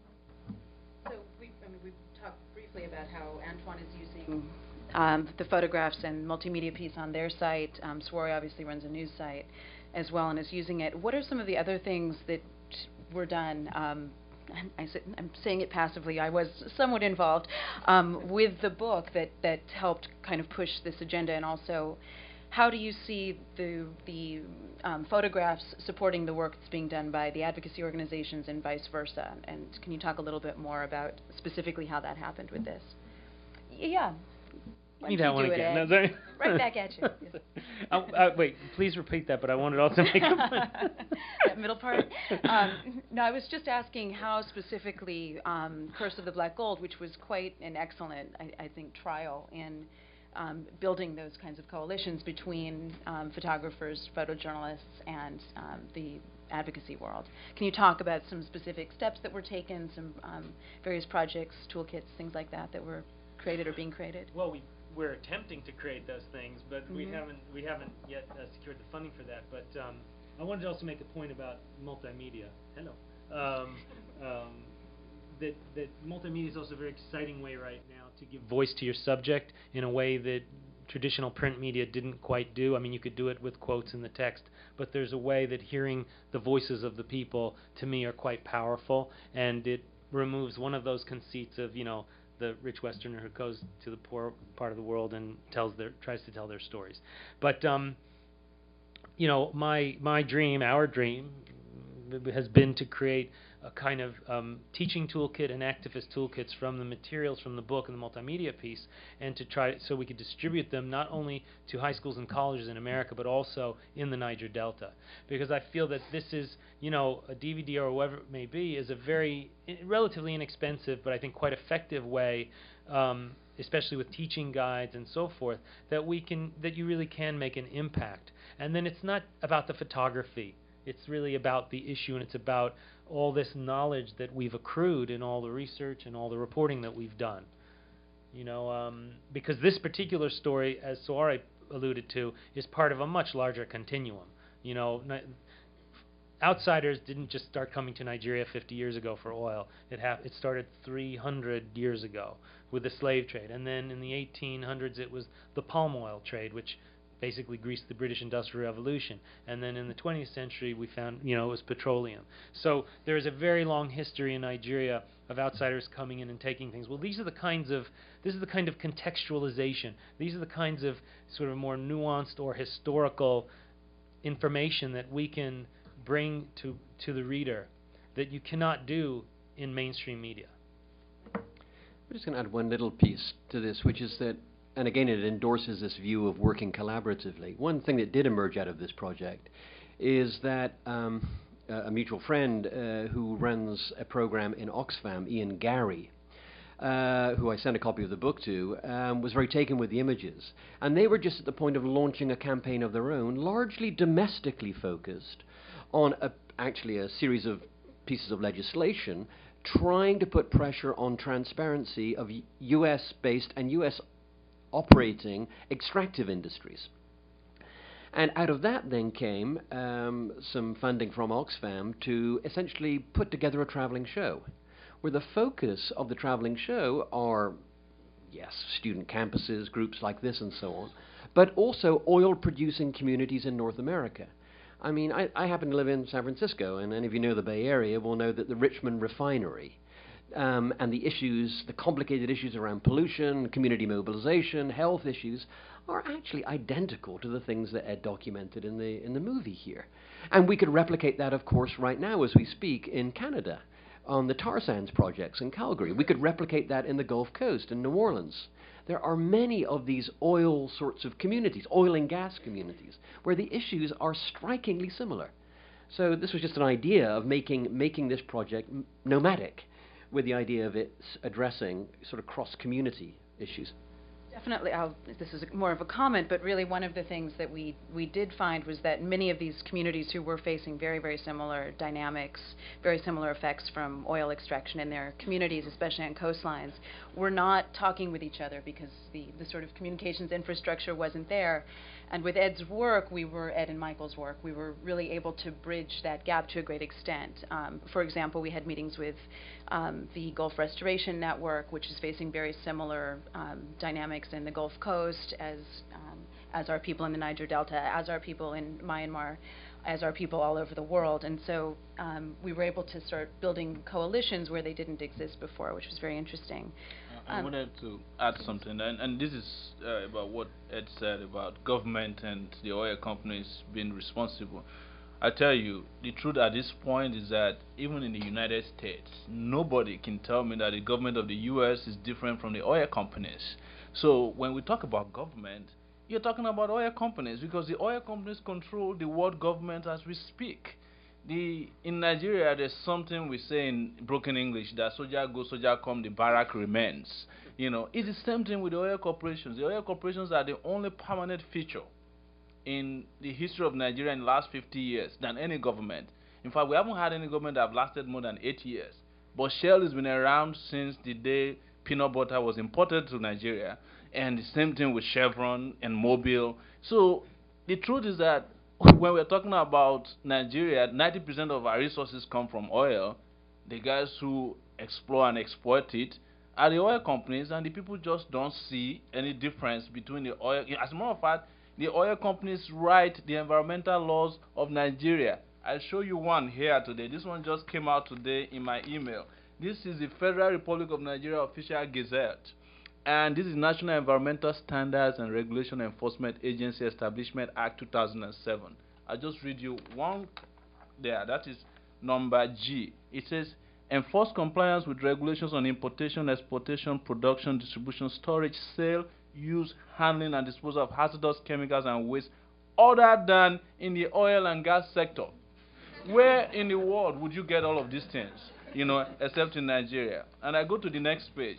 So we, I mean, we've talked briefly about how Antoine is using Um, the photographs and multimedia piece on their site. Um, Saori obviously runs a news site as well and is using it. What are some of the other things that were done? Um, I, I'm saying it passively. I was somewhat involved um, with the book that, that helped kind of push this agenda, and also how do you see the, the um, photographs supporting the work that's being done by the advocacy organizations and vice versa? And can you talk a little bit more about specifically how that happened with this? Yeah. Give me that one again. No, sorry. Right back at you. Yes. uh, uh, wait, please repeat that, but I wanted also to make a point. That middle part? Um, no, I was just asking how specifically um, Curse of the Black Gold, which was quite an excellent, I, I think, trial in um, building those kinds of coalitions between um, photographers, photojournalists, and um, the advocacy world. Can you talk about some specific steps that were taken, some um, various projects, toolkits, things like that that were created or being created? Well, we we're attempting to create those things, but mm-hmm. we haven't we haven't yet uh, secured the funding for that. But um, I wanted to also make a point about multimedia. Hello. Um, um, that that multimedia is also a very exciting way right now to give voice to your subject in a way that traditional print media didn't quite do. I mean, you could do it with quotes in the text, but there's a way that hearing the voices of the people, to me, are quite powerful, and it removes one of those conceits of, you know, the rich Westerner who goes to the poor part of the world and tells their tries to tell their stories. But um, you know, my my dream, our dream, has been to create a kind of um, teaching toolkit and activist toolkits from the materials from the book and the multimedia piece, and to try so we could distribute them not only to high schools and colleges in America, but also in the Niger Delta. Because I feel that this is, you know, a D V D or whatever it may be, is a very I- relatively inexpensive, but I think quite effective way, um, especially with teaching guides and so forth, that we can that you really can make an impact. And then it's not about the photography. It's really about the issue, and it's about all this knowledge that we've accrued in all the research and all the reporting that we've done. You know, um, because this particular story, as Saori alluded to, is part of a much larger continuum. You know, ni- outsiders didn't just start coming to Nigeria fifty years ago for oil. It ha- it started three hundred years ago with the slave trade, and then in the eighteen hundreds it was the palm oil trade, which basically greased the British Industrial Revolution. And then in the twentieth century, we found, you know, it was petroleum. So there is a very long history in Nigeria of outsiders coming in and taking things. Well, these are the kinds of, this is the kind of contextualization. These are the kinds of sort of more nuanced or historical information that we can bring to, to the reader that you cannot do in mainstream media. I'm just going to add one little piece to this, which is that, and again, it endorses this view of working collaboratively. One thing that did emerge out of this project is that um, uh, a mutual friend uh, who runs a program in Oxfam, Ian Gary, uh, who I sent a copy of the book to, um, was very taken with the images. And they were just at the point of launching a campaign of their own, largely domestically focused on a, actually a series of pieces of legislation trying to put pressure on transparency of U S-based and U S operating extractive industries. And out of that then came um, some funding from Oxfam to essentially put together a travelling show, where the focus of the travelling show are, yes, student campuses, groups like this and so on, but also oil-producing communities in North America. I mean, I, I happen to live in San Francisco, and any of you know the Bay Area will know that the Richmond refinery um, and the issues, the complicated issues around pollution, community mobilization, health issues, are actually identical to the things that Ed documented in the in the movie here. And we could replicate that, of course, right now as we speak in Canada on the tar sands projects in Calgary. We could replicate that in the Gulf Coast in New Orleans. There are many of these oil sorts of communities, oil and gas communities, where the issues are strikingly similar. So this was just an idea of making making this project m nomadic, with the idea of it addressing sort of cross-community issues. Definitely, I'll, this is a, more of a comment, but really one of the things that we, we did find was that many of these communities who were facing very, very similar dynamics, very similar effects from oil extraction in their communities, especially on coastlines, were not talking with each other because the, the sort of communications infrastructure wasn't there. And with Ed's work, we were, Ed and Michael's work, we were really able to bridge that gap to a great extent. Um, for example, we had meetings with um, the Gulf Restoration Network, which is facing very similar um, dynamics in the Gulf Coast as, um, as are people in the Niger Delta, as are people in Myanmar, as are people all over the world. And so um, we were able to start building coalitions where they didn't exist before, which was very interesting. I Um, wanted to add something, and, and this is uh, about what Ed said about government and the oil companies being responsible. I tell you, the truth at this point is that even in the United States, nobody can tell me that the government of the U S is different from the oil companies. So when we talk about government, you're talking about oil companies, because the oil companies control the world government as we speak. The, in Nigeria, there's something we say in broken English, that soldier go, soldier come, the barrack remains. You know, it's the same thing with the oil corporations. The oil corporations are the only permanent feature in the history of Nigeria in the last fifty years than any government. In fact, we haven't had any government that have lasted more than eight years. But Shell has been around since the day peanut butter was imported to Nigeria, and the same thing with Chevron and Mobil. So the truth is that when we're talking about Nigeria, ninety percent of our resources come from oil. The guys who explore and exploit it are the oil companies, and the people just don't see any difference between the oil. As a matter of fact, the oil companies write the environmental laws of Nigeria. I'll show you one here today. This one just came out today in my email. This is the Federal Republic of Nigeria Official Gazette. And this is National Environmental Standards and Regulation Enforcement Agency Establishment Act two thousand seven. I'll just read you one there. That is number G. It says, enforce compliance with regulations on importation, exportation, production, distribution, storage, sale, use, handling, and disposal of hazardous chemicals and waste other than in the oil and gas sector. Where in the world would you get all of these things, you know, except in Nigeria? And I go to the next page.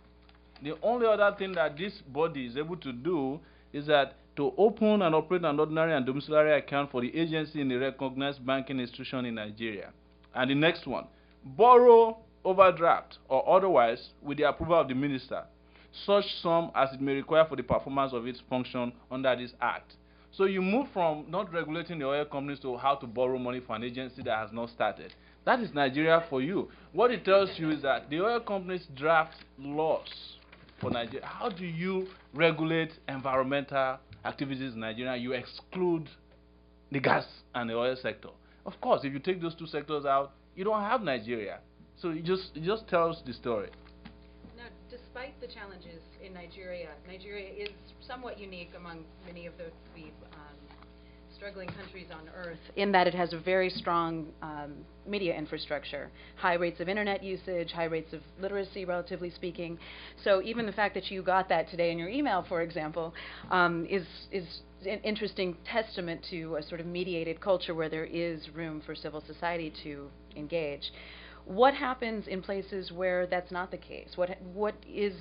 The only other thing that this body is able to do is that to open and operate an ordinary and domiciliary account for the agency in a recognized banking institution in Nigeria. And the next one, borrow, overdraft, or otherwise with the approval of the minister, such sum as it may require for the performance of its function under this act. So you move from not regulating the oil companies to how to borrow money for an agency that has not started. That is Nigeria for you. What it tells you is that the oil companies draft laws for Nigeria. How do you regulate environmental activities in Nigeria? You exclude the gas and the oil sector. Of course, if you take those two sectors out, you don't have Nigeria. So it just, it just tells the story. Now, despite the challenges in Nigeria, Nigeria is somewhat unique among many of the, the um, struggling countries on earth in that it has a very strong um, media infrastructure, high rates of internet usage, high rates of literacy, relatively speaking. So even the fact that you got that today in your email, for example, um, is is an interesting testament to a sort of mediated culture where there is room for civil society to engage. What happens in places where that's not the case? What what is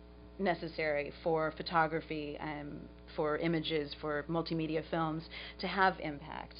necessary for photography and for images, for multimedia films to have impact?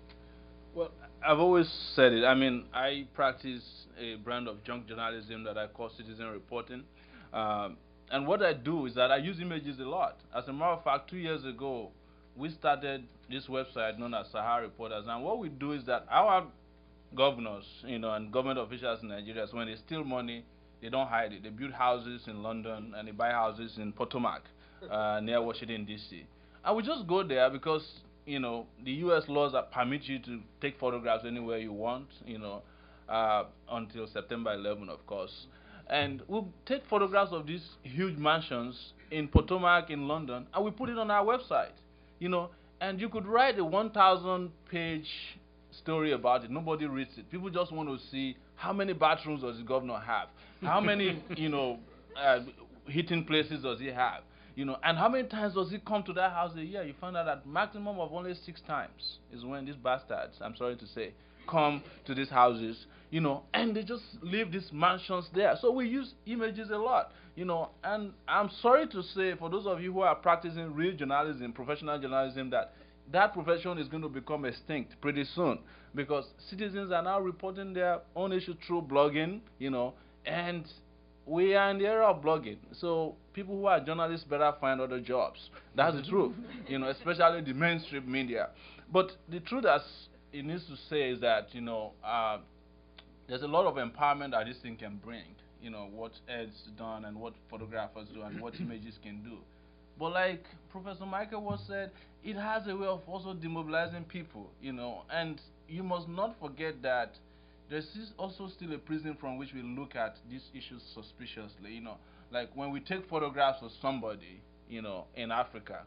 Well, I've always said it. I mean, I practice a brand of junk journalism that I call citizen reporting. Um, and what I do is that I use images a lot. As a matter of fact, two years ago, we started this website known as Sahara Reporters. And what we do is that our governors, you know, and government officials in Nigeria, when they steal money, they don't hide it. They build houses in London and they buy houses in Potomac, uh, near Washington, D C And we just go there because, you know, the U S laws that permit you to take photographs anywhere you want, you know, uh, until September eleventh, of course. And we'll take photographs of these huge mansions in Potomac, in London, and we put it on our website, you know. And you could write a one thousand page story about it. Nobody reads it. People just want to see how many bathrooms does the governor have, how many, you know, uh, heating places does he have, you know, and how many times does he come to that house a year. You find out that maximum of only six times is when these bastards, I'm sorry to say, come to these houses, you know, and they just leave these mansions there. So we use images a lot, you know, and I'm sorry to say, for those of you who are practicing real journalism, professional journalism, that that profession is going to become extinct pretty soon, because citizens are now reporting their own issue through blogging, you know, and we are in the era of blogging. So people who are journalists better find other jobs. That's the truth, you know, especially the mainstream media. But the truth, as it needs to say, is that, you know, uh, there's a lot of empowerment that this thing can bring, you know, what Ed's done and what photographers do and what images can do. But like Professor Michael was said, it has a way of also demobilizing people, you know, and you must not forget that there's also still a prism from which we look at these issues suspiciously, you know, like when we take photographs of somebody, you know, in Africa,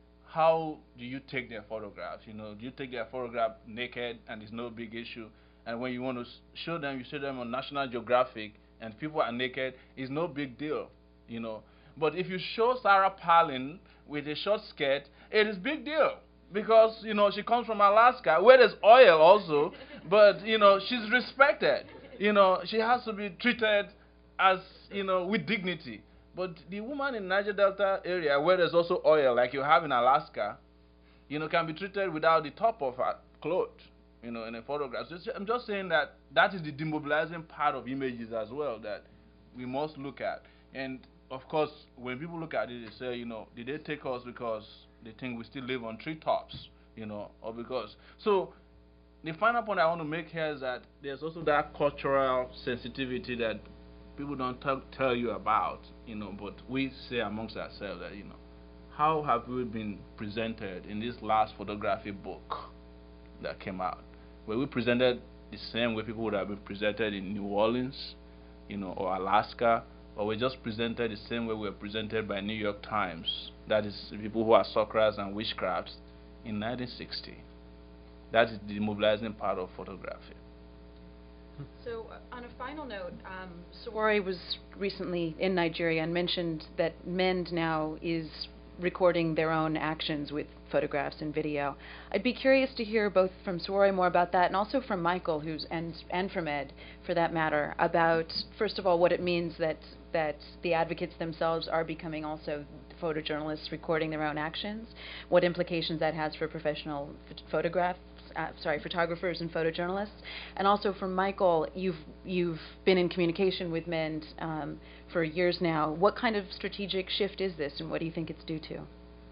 how do you take their photographs? You know, do you take their photograph naked and it's no big issue? And when you want to show them, you show them on National Geographic and people are naked, it's no big deal, you know. But if you show Sarah Palin with a short skirt, it is big deal, because, you know, she comes from Alaska, where there's oil also, but, you know, she's respected. You know, she has to be treated as, you know, with dignity. But the woman in Niger Delta area, where there's also oil, like you have in Alaska, you know, can be treated without the top of her clothes, you know, in a photograph. So I'm just saying that that is the demobilizing part of images as well that we must look at. And of course, when people look at it, they say, you know, did they take us because they think we still live on treetops, you know, or because. So the final point I want to make here is that there's also that cultural sensitivity that people don't tell you about, you know, but we say amongst ourselves that, you know, how have we been presented in this last photography book that came out? Were we presented the same way people would have been presented in New Orleans, you know, or Alaska? Or we just presented the same way we were presented by New York Times, that is, people who are suckers and witchcrafts, in nineteen sixty. That is the demobilizing part of photography. So, uh, on a final note, um, Sowore was recently in Nigeria and mentioned that MEND now is recording their own actions with photographs and video. I'd be curious to hear both from Sowore more about that, and also from Michael, who's and and from Ed, for that matter, about first of all what it means that that the advocates themselves are becoming also photojournalists recording their own actions, what implications that has for professional ph photographs, uh, sorry, photographers and photojournalists, and also from Michael, you've you've been in communication with MEND um, for years now. What kind of strategic shift is this, and what do you think it's due to?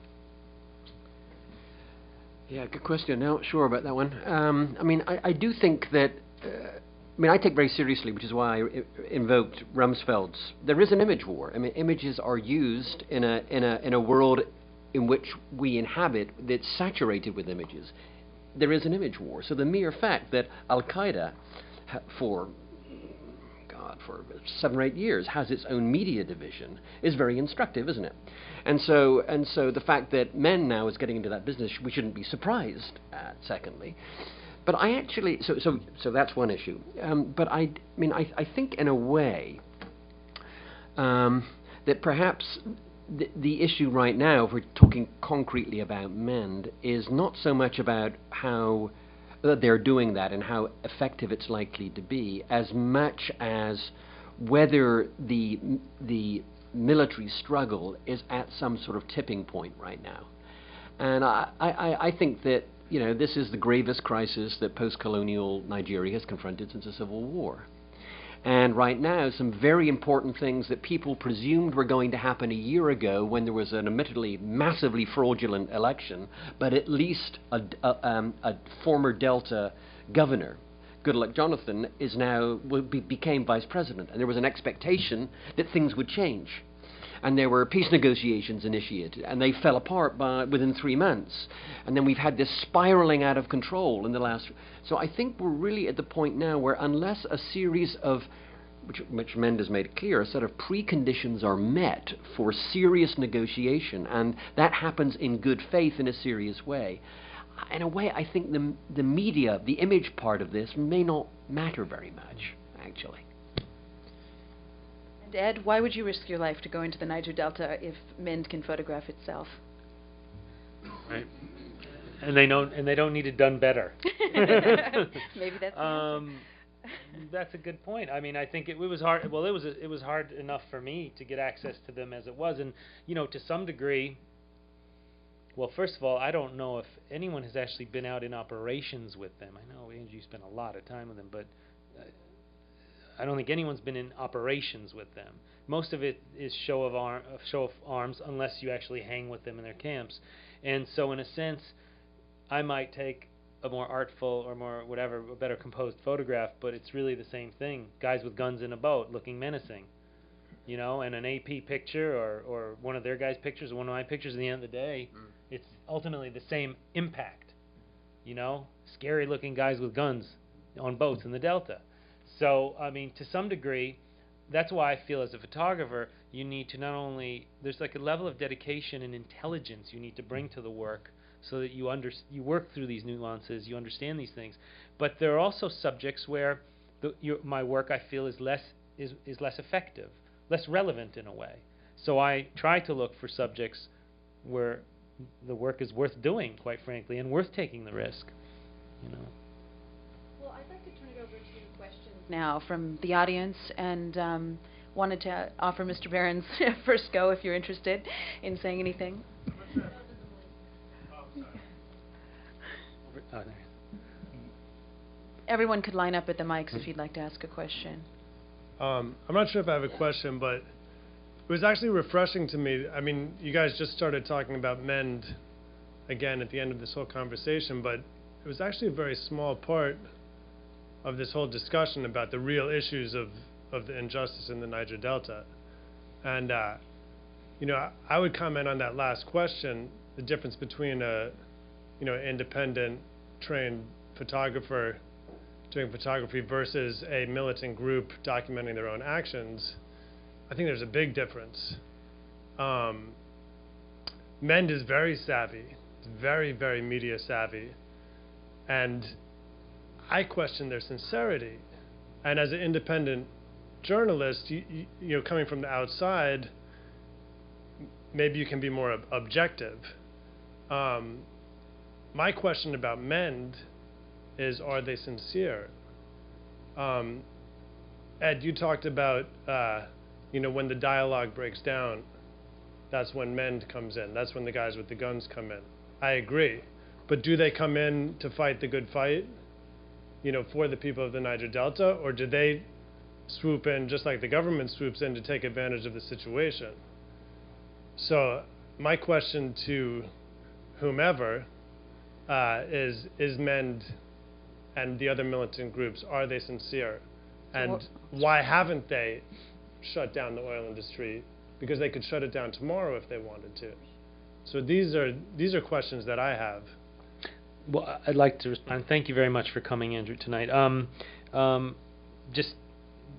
Yeah, good question. Not sure about that one. Um, I mean, I, I do think that. Uh, I mean, I take very seriously, which is why I I invoked Rumsfeld's. There is an image war. I mean, images are used in a in a in a world in which we inhabit that's saturated with images. There is an image war. So the mere fact that Al Qaeda, ha for God, what, for seven or eight years, has its own media division, is very instructive, isn't it? And so, and so the fact that Men now is getting into that business, we shouldn't be surprised at, secondly. But I actually, so so so that's one issue. Um, but I, I mean, I, I think in a way um, that perhaps the, the issue right now, if we're talking concretely about MEND, is not so much about how uh, they're doing that and how effective it's likely to be, as much as whether the the military struggle is at some sort of tipping point right now. And I, I, I think that, you know, this is the gravest crisis that post-colonial Nigeria has confronted since the Civil War. And right now, some very important things that people presumed were going to happen a year ago when there was an admittedly massively fraudulent election, but at least a, a, um, a former Delta governor, Goodluck Jonathan, is now be, became vice president, and there was an expectation that things would change. And there were peace negotiations initiated, and they fell apart by within three months. And then we've had this spiraling out of control in the last. So I think we're really at the point now where, unless a series of, which, which MEND has made it clear, a set of preconditions are met for serious negotiation, and that happens in good faith in a serious way. In a way, I think the the media, the image part of this, may not matter very much, actually. And Ed, why would you risk your life to go into the Niger Delta if MEND can photograph itself? Right. And they don't and they don't need it done better. Maybe that's the um, that's a good point. I mean, I think it, it was hard. Well, it was a, it was hard enough for me to get access to them as it was, and you know, to some degree. Well, first of all, I don't know if anyone has actually been out in operations with them. I know Andrew spent a lot of time with them, but uh, I don't think anyone's been in operations with them. Most of it is show of, ar- show of arms, unless you actually hang with them in their camps. And so, in a sense, I might take a more artful or more whatever, a better composed photograph, but it's really the same thing. Guys with guns in a boat looking menacing, you know, and an A P picture or, or one of their guys' pictures or one of my pictures. At the end of the day, mm. it's ultimately the same impact, you know, scary looking guys with guns on boats in the Delta. So, I mean, to some degree, that's why I feel as a photographer, you need to not only, there's like a level of dedication and intelligence you need to bring to the work so that you under, you work through these nuances, you understand these things. But there are also subjects where the, your, my work, I feel, is less is, is less effective, less relevant in a way. So I try to look for subjects where the work is worth doing, quite frankly, and worth taking the risk, you know. Well, I'd like to turn it over to questions now from the audience, and um, wanted to offer Mister Behrens first go if you're interested in saying anything. Oh, Everyone could line up at the mics if you'd like to ask a question. Um, I'm not sure if I have a question, but it was actually refreshing to me. I mean, you guys just started talking about MEND again at the end of this whole conversation, but it was actually a very small part of this whole discussion about the real issues of, of the injustice in the Niger Delta. And, uh, you know, I, I would comment on that last question, the difference between a, you know, independent, trained photographer doing photography versus a militant group documenting their own actions. I think there's a big difference. Um, MEND is very savvy. It's very, very media savvy. And I question their sincerity. And as an independent journalist, you, you, you know, coming from the outside, maybe you can be more ob- objective. Um, my question about MEND is, are they sincere? Um, Ed, you talked about, uh, you know, when the dialogue breaks down, that's when MEND comes in. That's when the guys with the guns come in. I agree. But do they come in to fight the good fight, you know, for the people of the Niger Delta, or do they swoop in just like the government swoops in to take advantage of the situation? So my question to whomever uh, is, is MEND and the other militant groups, are they sincere? And why haven't they shut down the oil industry? Because they could shut it down tomorrow if they wanted to. So these are these are questions that I have. Well, I'd like to respond. Thank you very much for coming, Andrew, tonight. Um, um, just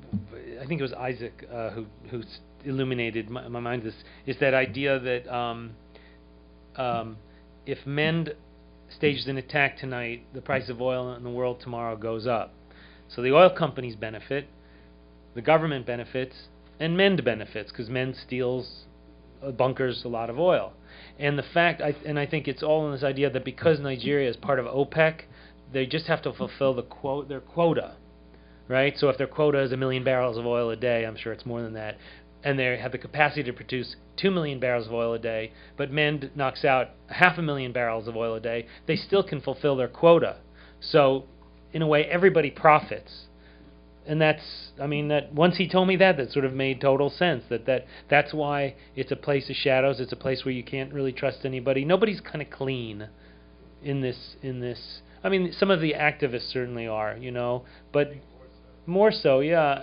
I think it was Isaac uh, who who s- illuminated my, my mind. This is that idea that um, um, if Mend stages an attack tonight, the price of oil in the world tomorrow goes up. So the oil companies benefit, the government benefits, and Mend benefits because Mend steals, uh, bunkers a lot of oil. And the fact, I, and I think it's all in this idea that because Nigeria is part of OPEC, they just have to fulfill the quo- their quota, right? So if their quota is a million barrels of oil a day, I'm sure it's more than that, and they have the capacity to produce two million barrels of oil a day, but Mend knocks out half a million barrels of oil a day, they still can fulfill their quota. So in a way, everybody profits. And that's, I mean, that once he told me that, that sort of made total sense. That, that that's why it's a place of shadows. It's a place where you can't really trust anybody. Nobody's kind of clean in this. In this, I mean, some of the activists certainly are, you know, but more so, yeah.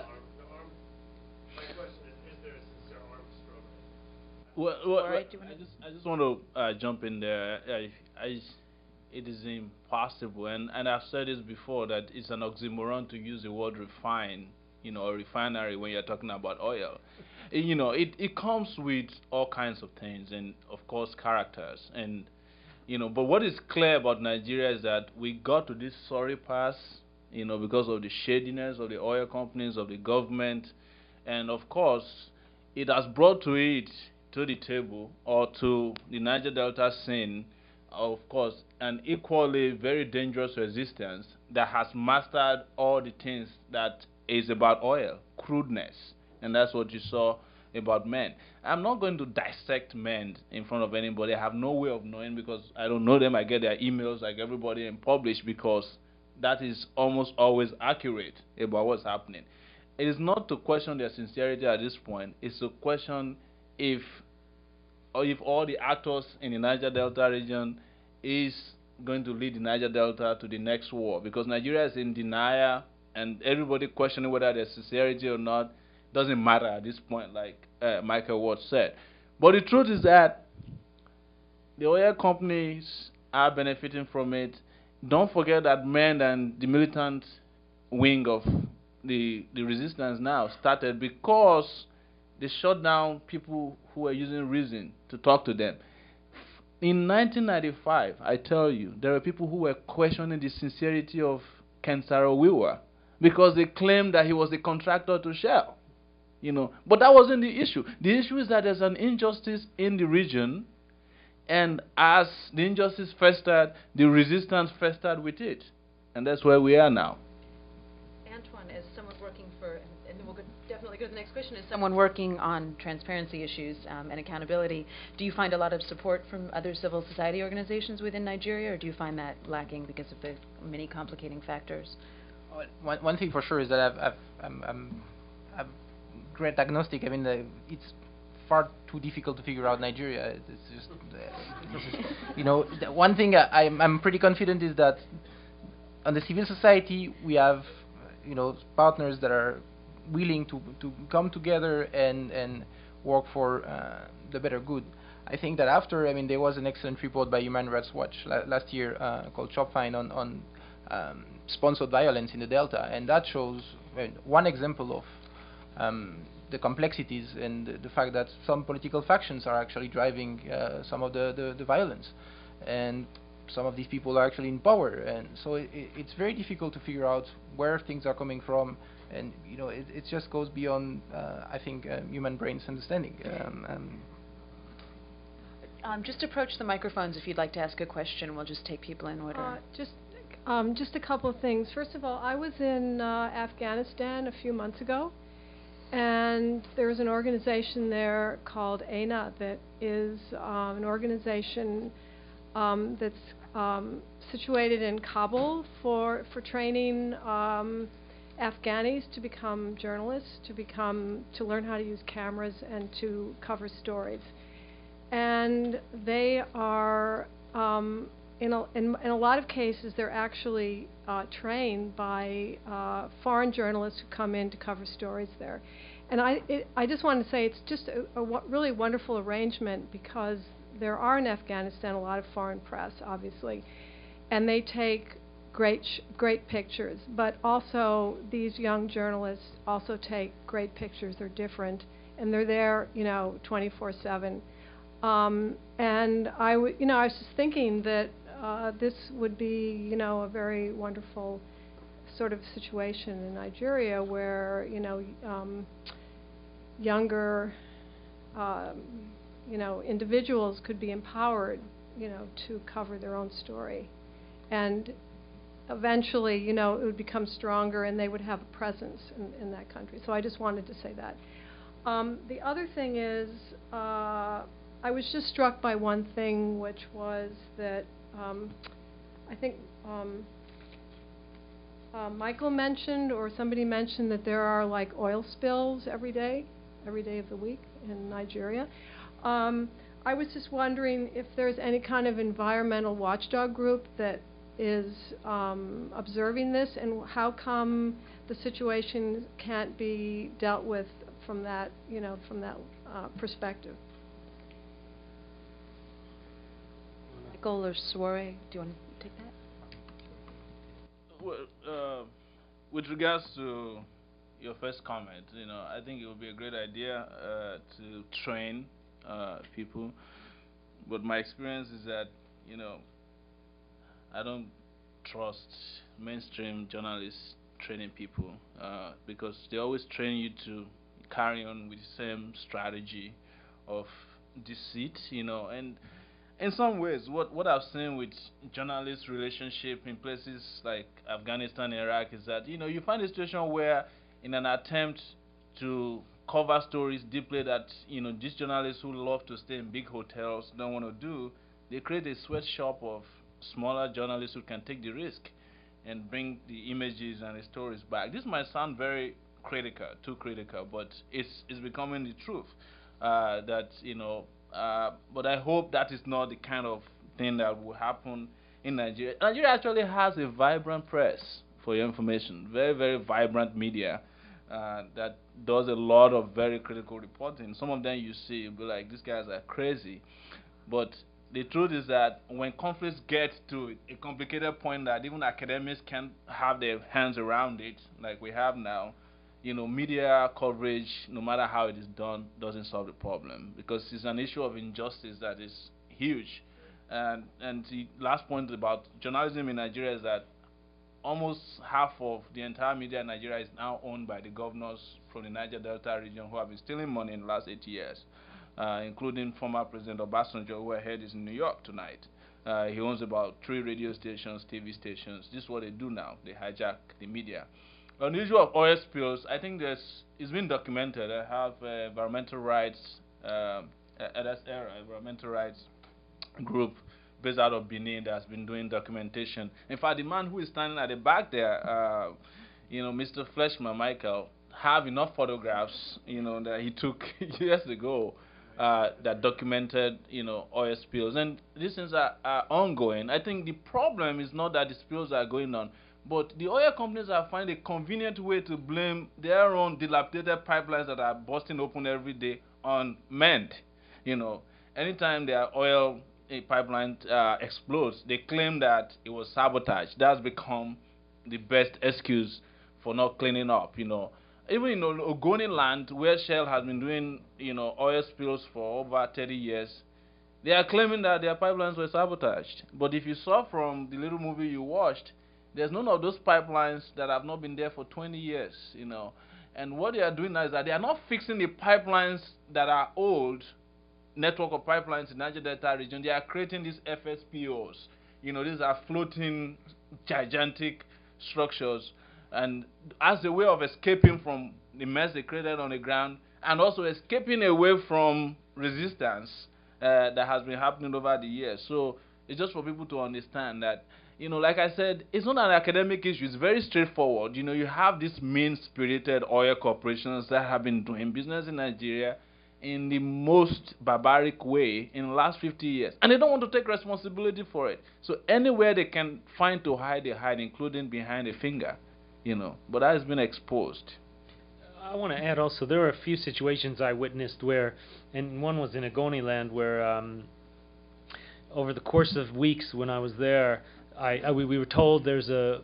Well, well, All right, do you I wanna- just I just want to uh, jump in there. I, I, it is impossible, and and I've said this before, that it's an oxymoron to use the word refine, you know, or refinery when you're talking about oil. Eh, you know, it it comes with all kinds of things, and of course characters, and you know. But what is clear about Nigeria is that we got to this sorry pass, you know, because of the shadiness of the oil companies, of the government, and of course, it has brought to it to the table, or to the Niger Delta scene, of course, an equally very dangerous resistance that has mastered all the things that is about oil, crudeness, and that's what you saw about men. I'm not going to dissect men in front of anybody. I have no way of knowing because I don't know them. I get their emails like everybody and publish because that is almost always accurate about what's happening. It is not to question their sincerity at this point. It's to question if or if all the actors in the Niger Delta region is going to lead the Niger Delta to the next war, because Nigeria is in denial and everybody questioning whether there's sincerity or not. Doesn't matter at this point, like uh, Michael Ward said. But the truth is that the oil companies are benefiting from it. Don't forget that men and the militant wing of the the resistance now started because they shut down people who were using reason to talk to them. In nineteen ninety-five, I tell you, there were people who were questioning the sincerity of Ken Saro-Wiwa because they claimed that he was the contractor to Shell. You know, but that wasn't the issue. The issue is that there's an injustice in the region, and as the injustice festered, the resistance festered with it. And that's where we are now. Antoine, as someone working for, and, and then we'll go, definitely go to the next question, as someone working on transparency issues um, and accountability, do you find a lot of support from other civil society organizations within Nigeria, or do you find that lacking because of the many complicating factors? Well, One, one thing for sure is that I've, I've, I'm, I'm, I'm great agnostic. I mean, the, it's far too difficult to figure out Nigeria. It's just, uh, you know, the one thing I, I'm, I'm pretty confident is that on the civil society we have, you know, partners that are willing to to come together and and work for uh, the better good. I think that after, I mean, there was an excellent report by Human Rights Watch la last year uh, called Chopfine on on um, sponsored violence in the Delta, and that shows uh, one example of um, the complexities and the, the fact that some political factions are actually driving uh, some of the, the the violence, and some of these people are actually in power, and so it, it, it's very difficult to figure out where things are coming from, and you know, it, it just goes beyond, uh, I think, uh, human brain's understanding. Um, um, Um, just approach the microphones if you'd like to ask a question. We'll just take people in order. Uh, just, um, just a couple of things. First of all, I was in uh, Afghanistan a few months ago, and there was an organization there called A N A that is um, an organization um, that's um, situated in Kabul for for training um, Afghanis to become journalists, to become to learn how to use cameras and to cover stories. And they are, um, in, a, in, in a lot of cases, they're actually uh, trained by uh, foreign journalists who come in to cover stories there. And I, it, I just want to say it's just a, a w really wonderful arrangement, because there are in Afghanistan a lot of foreign press, obviously, and they take great sh- great pictures, but also these young journalists also take great pictures. They're different, and they're there, you know, twenty-four seven. Um, and I, w- you know, I was just thinking that uh, this would be, you know, a very wonderful sort of situation in Nigeria where, you know, um, younger, um, you know, individuals could be empowered, you know, to cover their own story, and eventually, you know, it would become stronger and they would have a presence in, in that country. So I just wanted to say that. Um, the other thing is, uh, I was just struck by one thing, which was that um, I think um, uh, Michael mentioned, or somebody mentioned, that there are like oil spills every day, every day of the week in Nigeria. Um, I was just wondering if there's any kind of environmental watchdog group that is um, observing this, and how come the situation can't be dealt with from that, you know, from that uh, perspective. Michael or Sawore, do you want to take that? Well, uh, with regards to your first comment, you know, I think it would be a great idea uh, to train uh, people. But my experience is that, you know, I don't trust mainstream journalists training people uh, because they always train you to carry on with the same strategy of deceit, you know. And in some ways, what, what I've seen with journalist relationship in places like Afghanistan and Iraq is that, you know, you find a situation where in an attempt to cover stories deeply that, you know, these journalists who love to stay in big hotels don't want to do, they create a sweatshop of smaller journalists who can take the risk and bring the images and the stories back. This might sound very critical, too critical, but it's, it's becoming the truth. Uh, that, you know, uh, but I hope that is not the kind of thing that will happen in Nigeria. Nigeria actually has a vibrant press, for your information, very, very vibrant media uh, that does a lot of very critical reporting. Some of them you see, you'll be like, these guys are crazy. But the truth is that when conflicts get to a complicated point that even academics can't have their hands around it, like we have now, you know, media coverage, no matter how it is done, doesn't solve the problem, because it's an issue of injustice that is huge. And and the last point about journalism in Nigeria is that almost half of the entire media in Nigeria is now owned by the governors from the Niger Delta region who have been stealing money in the last eight years. Uh, including former President Obasanjo, who I heard is in New York tonight. Uh, he owns about three radio stations, T V stations. This is what they do now. They hijack the media. On the issue of oil spills, I think there's, it's been documented. I have uh, environmental rights, uh, at that era, environmental rights group based out of Benin that's been doing documentation. In fact, the man who is standing at the back there, uh, you know, Mister Fleischman, Michael, have enough photographs, you know, that he took years ago. Uh, that documented, you know, oil spills, and these things are, are ongoing. I think the problem is not that the spills are going on, but the oil companies are finding a convenient way to blame their own dilapidated pipelines that are busting open every day on men. You know, anytime their oil a pipeline uh, explodes, they claim that it was sabotage. That's become the best excuse for not cleaning up, you know. Even in Ogoni land, where Shell has been doing, you know, oil spills for over thirty years, they are claiming that their pipelines were sabotaged. But if you saw from the little movie you watched, there's none of those pipelines that have not been there for twenty years, you know. And what they are doing now is that they are not fixing the pipelines that are old, network of pipelines in Niger Delta region. They are creating these F S P Os. You know, these are floating, gigantic structures. And as a way of escaping from the mess they created on the ground, and also escaping away from resistance uh, that has been happening over the years. So it's just for people to understand that, you know, like I said, it's not an academic issue. It's very straightforward. You know, you have these mean-spirited oil corporations that have been doing business in Nigeria in the most barbaric way in the last fifty years. And they don't want to take responsibility for it. So anywhere they can find to hide, they hide, including behind a finger. You know, but that has been exposed. I want to add also, there were a few situations I witnessed where, and one was in Ogoni land, where um, over the course of weeks when I was there, I, I we, we were told there's a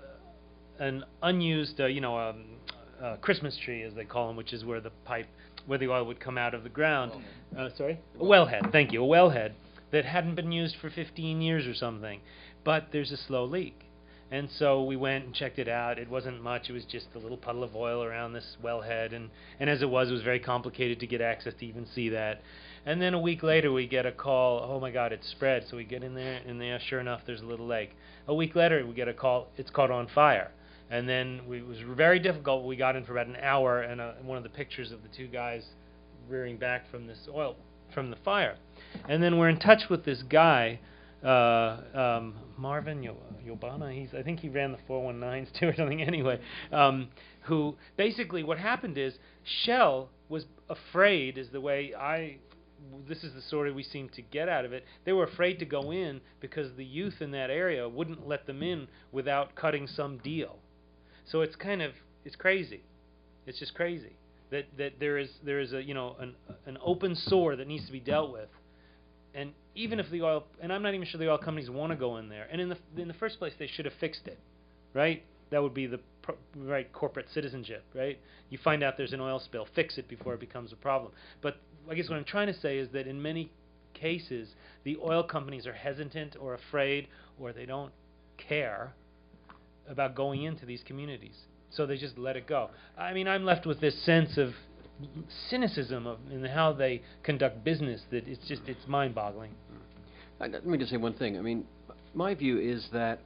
an unused, uh, you know, um, uh, Christmas tree, as they call them, which is where the pipe, where the oil would come out of the ground. Uh, sorry, a wellhead. Thank you, a wellhead that hadn't been used for fifteen years or something, but there's a slow leak. And so we went and checked it out. It wasn't much. It was just a little puddle of oil around this wellhead. And, and as it was, it was very complicated to get access to even see that. And then a week later, we get a call, oh, my God, it's spread. So we get in there, and there, sure enough, there's a little lake. A week later, we get a call, it's caught on fire. And then we, it was very difficult. We got in for about an hour, and uh, one of the pictures of the two guys rearing back from this oil, from the fire. And then we're in touch with this guy, Uh, um, Marvin Yo- Yobana, he's, I think he ran the four one nines too or something anyway, um, who basically what happened is Shell was afraid, is the way I, this is the story we seem to get out of it, they were afraid to go in because the youth in that area wouldn't let them in without cutting some deal. So it's kind of, it's crazy. It's just crazy that, that there is, there is a, you know, an, an open sore that needs to be dealt with. And even if the oil, and I'm not even sure the oil companies want to go in there. And in the in the first place, they should have fixed it, right? That would be the pro- right corporate citizenship, right? You find out there's an oil spill, fix it before it becomes a problem. But I guess what I'm trying to say is that in many cases, the oil companies are hesitant or afraid, or they don't care about going into these communities, so they just let it go. I mean, I'm left with this sense of cynicism of in how they conduct business that it's just it's mind-boggling. Uh, Let me just say one thing. I mean, my view is that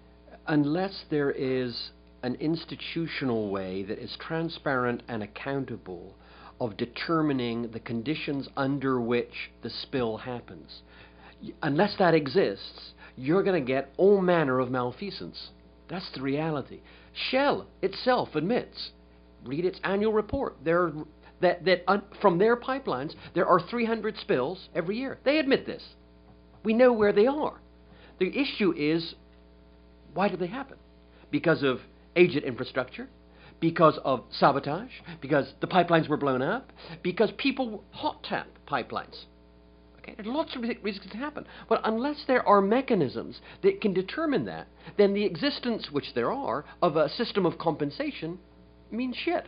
unless there is an institutional way that is transparent and accountable of determining the conditions under which the spill happens, y- unless that exists, you're going to get all manner of malfeasance. That's the reality. Shell itself admits, read its annual report, there are That, that un, from their pipelines, there are three hundred spills every year. They admit this. We know where they are. The issue is, why do they happen? Because of aged infrastructure, because of sabotage, because the pipelines were blown up, because people hot tap pipelines. Okay, there's lots of reasons to happen. But unless there are mechanisms that can determine that, then the existence, which there are, of a system of compensation means shit.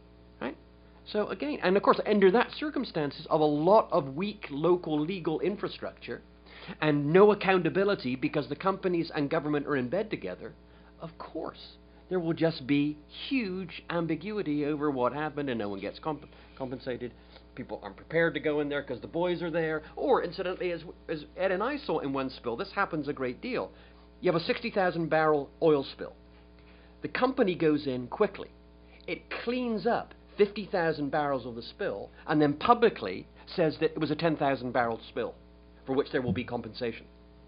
So again, and of course, under that circumstances of a lot of weak local legal infrastructure and no accountability because the companies and government are in bed together, of course, there will just be huge ambiguity over what happened and no one gets comp- compensated. People aren't prepared to go in there because the boys are there. Or, incidentally, as, as Ed and I saw in one spill, this happens a great deal. You have a sixty thousand barrel oil spill. The company goes in quickly. It cleans up fifty thousand barrels of the spill, and then publicly says that it was a ten thousand barrel spill, for which there will be compensation.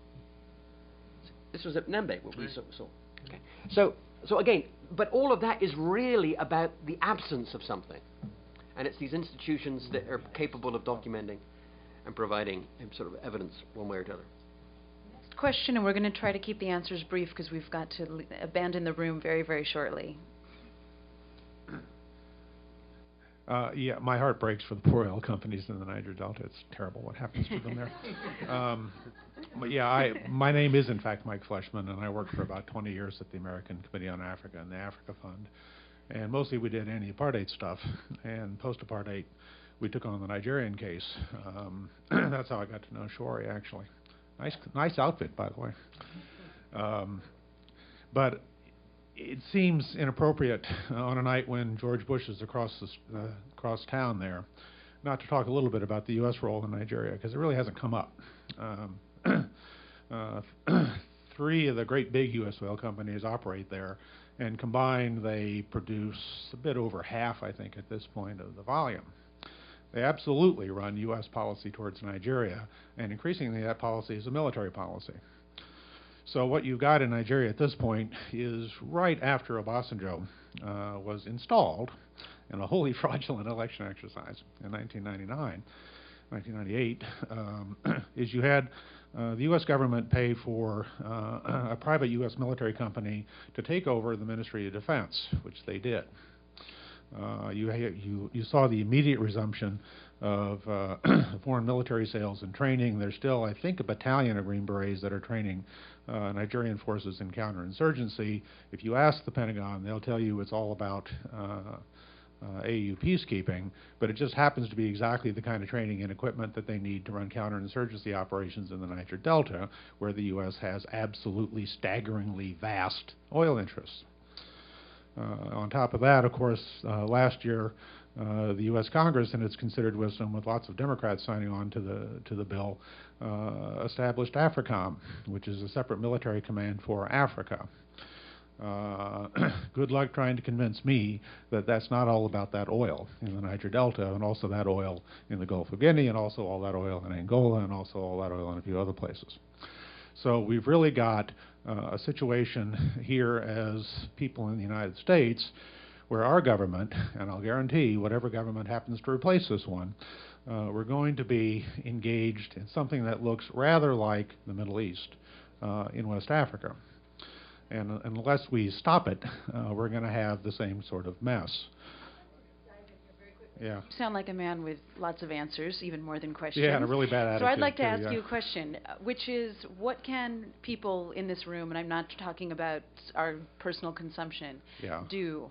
This was at Nembe, what we saw. saw. Okay. So, so again, but all of that is really about the absence of something, and it's these institutions that are capable of documenting and providing sort of evidence one way or the other. Next question, and we're going to try to keep the answers brief because we've got to l- abandon the room very, very shortly. Uh, yeah, my heart breaks for the poor oil companies in the Niger Delta. It's terrible what happens to them there. Um, but yeah, I, my name is in fact Mike Fleshman, and I worked for about twenty years at the American Committee on Africa and the Africa Fund. And mostly we did anti-apartheid stuff, and post-apartheid we took on the Nigerian case. Um, that's how I got to know Shori, actually. Nice, nice outfit, by the way. Um, but it seems inappropriate uh, on a night when George Bush is across the, uh, across town there, not to talk a little bit about the U S role in Nigeria, because it really hasn't come up. Um, uh, three of the great big U S oil companies operate there, and combined they produce a bit over half, I think, at this point of the volume. They absolutely run U S policy towards Nigeria, and increasingly that policy is a military policy. So what you've got in Nigeria at this point is right after Obasanjo uh, was installed in a wholly fraudulent election exercise in nineteen ninety-nine, nineteen ninety-eight, um, is you had uh, the U S government pay for uh, a private U S military company to take over the Ministry of Defense, which they did. Uh, you, ha- you, you saw the immediate resumption of uh, foreign military sales and training. There's still, I think, a battalion of Green Berets that are training uh, Nigerian forces in counterinsurgency. If you ask the Pentagon, they'll tell you it's all about uh, uh, A U peacekeeping, but it just happens to be exactly the kind of training and equipment that they need to run counterinsurgency operations in the Niger Delta, where the U S has absolutely staggeringly vast oil interests. Uh, on top of that, of course, uh, last year, uh, the U S Congress, in its considered wisdom, with lots of Democrats signing on to the to the bill, uh, established AFRICOM, which is a separate military command for Africa. Uh, good luck trying to convince me that that's not all about that oil in the Niger Delta, and also that oil in the Gulf of Guinea, and also all that oil in Angola, and also all that oil in a few other places. So we've really got uh, a situation here as people in the United States where our government, and I'll guarantee whatever government happens to replace this one, uh, we're going to be engaged in something that looks rather like the Middle East uh, in West Africa. And uh, unless we stop it, uh, we're going to have the same sort of mess. Yeah. You sound like a man with lots of answers, even more than questions. Yeah, and a really bad attitude. So I'd like to too, ask yeah. you a question, uh, which is, what can people in this room, and I'm not talking about our personal consumption, yeah. do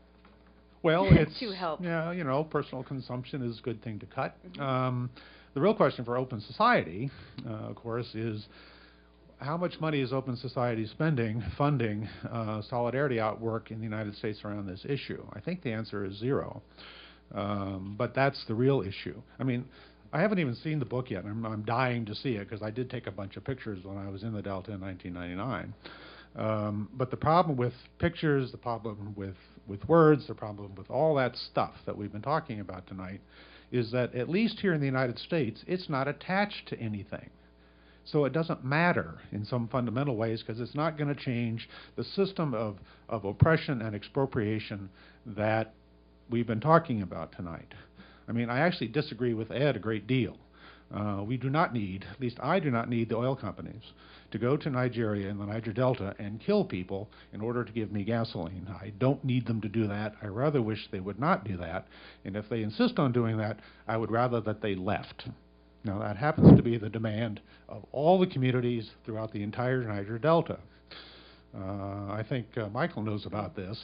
well, it's, to help? Yeah, you know, personal consumption is a good thing to cut. Mm-hmm. Um, the real question for Open Society, uh, of course, is how much money is Open Society spending funding uh, solidarity outwork in the United States around this issue? I think the answer is zero. Um, but that's the real issue. I mean, I haven't even seen the book yet. I'm, I'm dying to see it because I did take a bunch of pictures when I was in the Delta in nineteen ninety-nine. Um, but the problem with pictures, the problem with, with words, the problem with all that stuff that we've been talking about tonight is that at least here in the United States, it's not attached to anything. So it doesn't matter in some fundamental ways because it's not going to change the system of, of oppression and expropriation that we've been talking about tonight. I mean, I actually disagree with Ed a great deal. Uh, we do not need, at least I do not need the oil companies to go to Nigeria and the Niger Delta and kill people in order to give me gasoline. I don't need them to do that. I rather wish they would not do that. And if they insist on doing that, I would rather that they left. Now, that happens to be the demand of all the communities throughout the entire Niger Delta. Uh, I think uh, Michael knows about this.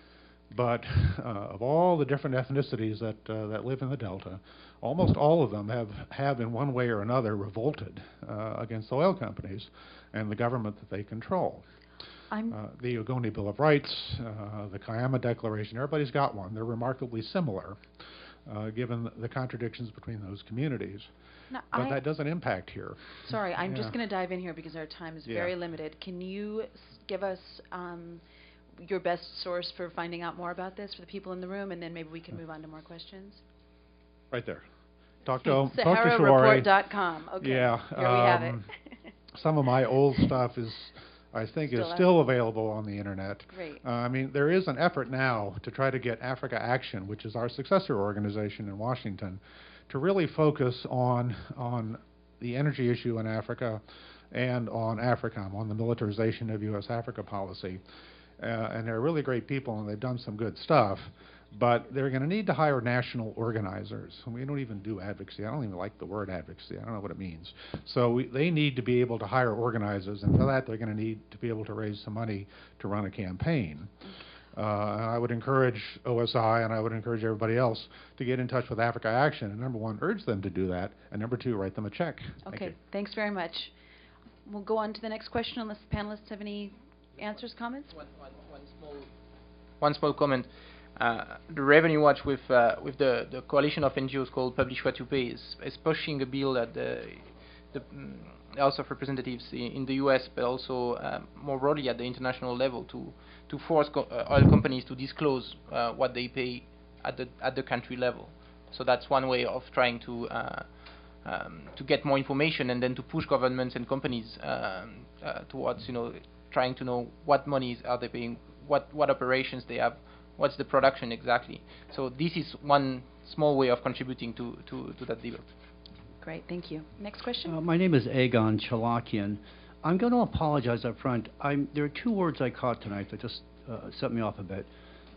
But uh, of all the different ethnicities that uh, that live in the Delta, almost all of them have, have in one way or another revolted uh, against oil companies and the government that they control. I'm uh, the Ogoni Bill of Rights, uh, the Kayama Declaration, everybody's got one. They're remarkably similar, uh, given the contradictions between those communities. no, But I, that doesn't impact here. sorry, I'm Yeah. just going to dive in here because our time is Yeah. very limited. Can you s- give us um, your best source for finding out more about this for the people in the room, and then maybe we can move on to more questions? Right there. Talk to, talk to Sahara Shawari. Report dot com. Okay, Yeah, here we have it. um, Some of my old stuff is, I think, Still is out. still available on the internet. Great. Uh, I mean, there is an effort now to try to get Africa Action, which is our successor organization in Washington, to really focus on on the energy issue in Africa and on AFRICOM, on the militarization of U S Africa policy. Uh, and they're really great people, and they've done some good stuff. But they're going to need to hire national organizers. We don't even do advocacy. I don't even like the word advocacy. I don't know what it means. So we, they need to be able to hire organizers, and for that they're going to need to be able to raise some money to run a campaign. Uh, and I would encourage O S I, and I would encourage everybody else to get in touch with Africa Action, and number one, urge them to do that, and number two, write them a check. Thank Okay, you. thanks very much. We'll go on to the next question unless the panelists have any answers, comments? One, one, one small, one small comment. Uh, the Revenue Watch with uh, with the, the coalition of N G Os called Publish What You Pay is, is pushing a bill at the, the mm, House of Representatives in, in the U S, but also um, more broadly at the international level to to force co uh, oil companies to disclose uh, what they pay at the at the country level. So that's one way of trying to uh, um, to get more information and then to push governments and companies um, uh, towards you know trying to know what monies are they paying, what what operations they have. What's the production exactly? So this is one small way of contributing to, to, to that debate. Great, thank you. Next question? Uh, my name is Agon Chalakian. I'm going to apologize up front. I'm, there are two words I caught tonight that just uh, set me off a bit.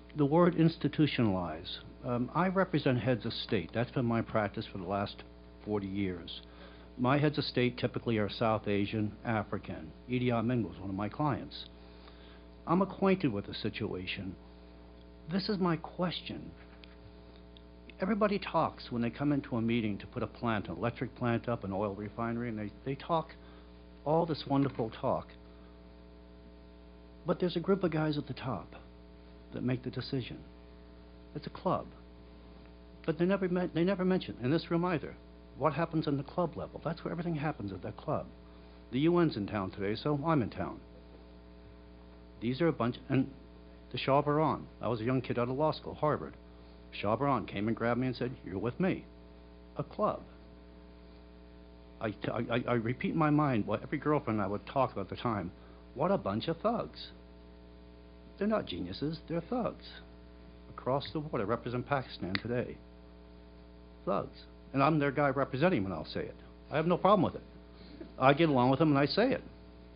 the word institutionalize. Um, I represent heads of state. That's been my practice for the last forty years. My heads of state typically are South Asian, African. Idi Amin was one of my clients. I'm acquainted with the situation. This is my question. Everybody talks when they come into a meeting to put a plant, an electric plant up, an oil refinery, and they, they talk all this wonderful talk. But there's a group of guys at the top that make the decision. It's a club. But they never, me they never mention, in this room either, what happens in the club level. That's where everything happens at that club. The U N's in town today, so I'm in town. These are a bunch, and the Shah Baran. I was a young kid out of law school, Harvard. Shah Baran came and grabbed me and said, "You're with me." A club. I, t I, I repeat in my mind what every girlfriend I would talk about at the time. What a bunch of thugs. They're not geniuses, they're thugs. Across the water, represent Pakistan today. Thugs. And I'm their guy representing them, and I'll say it. I have no problem with it. I get along with them and I say it.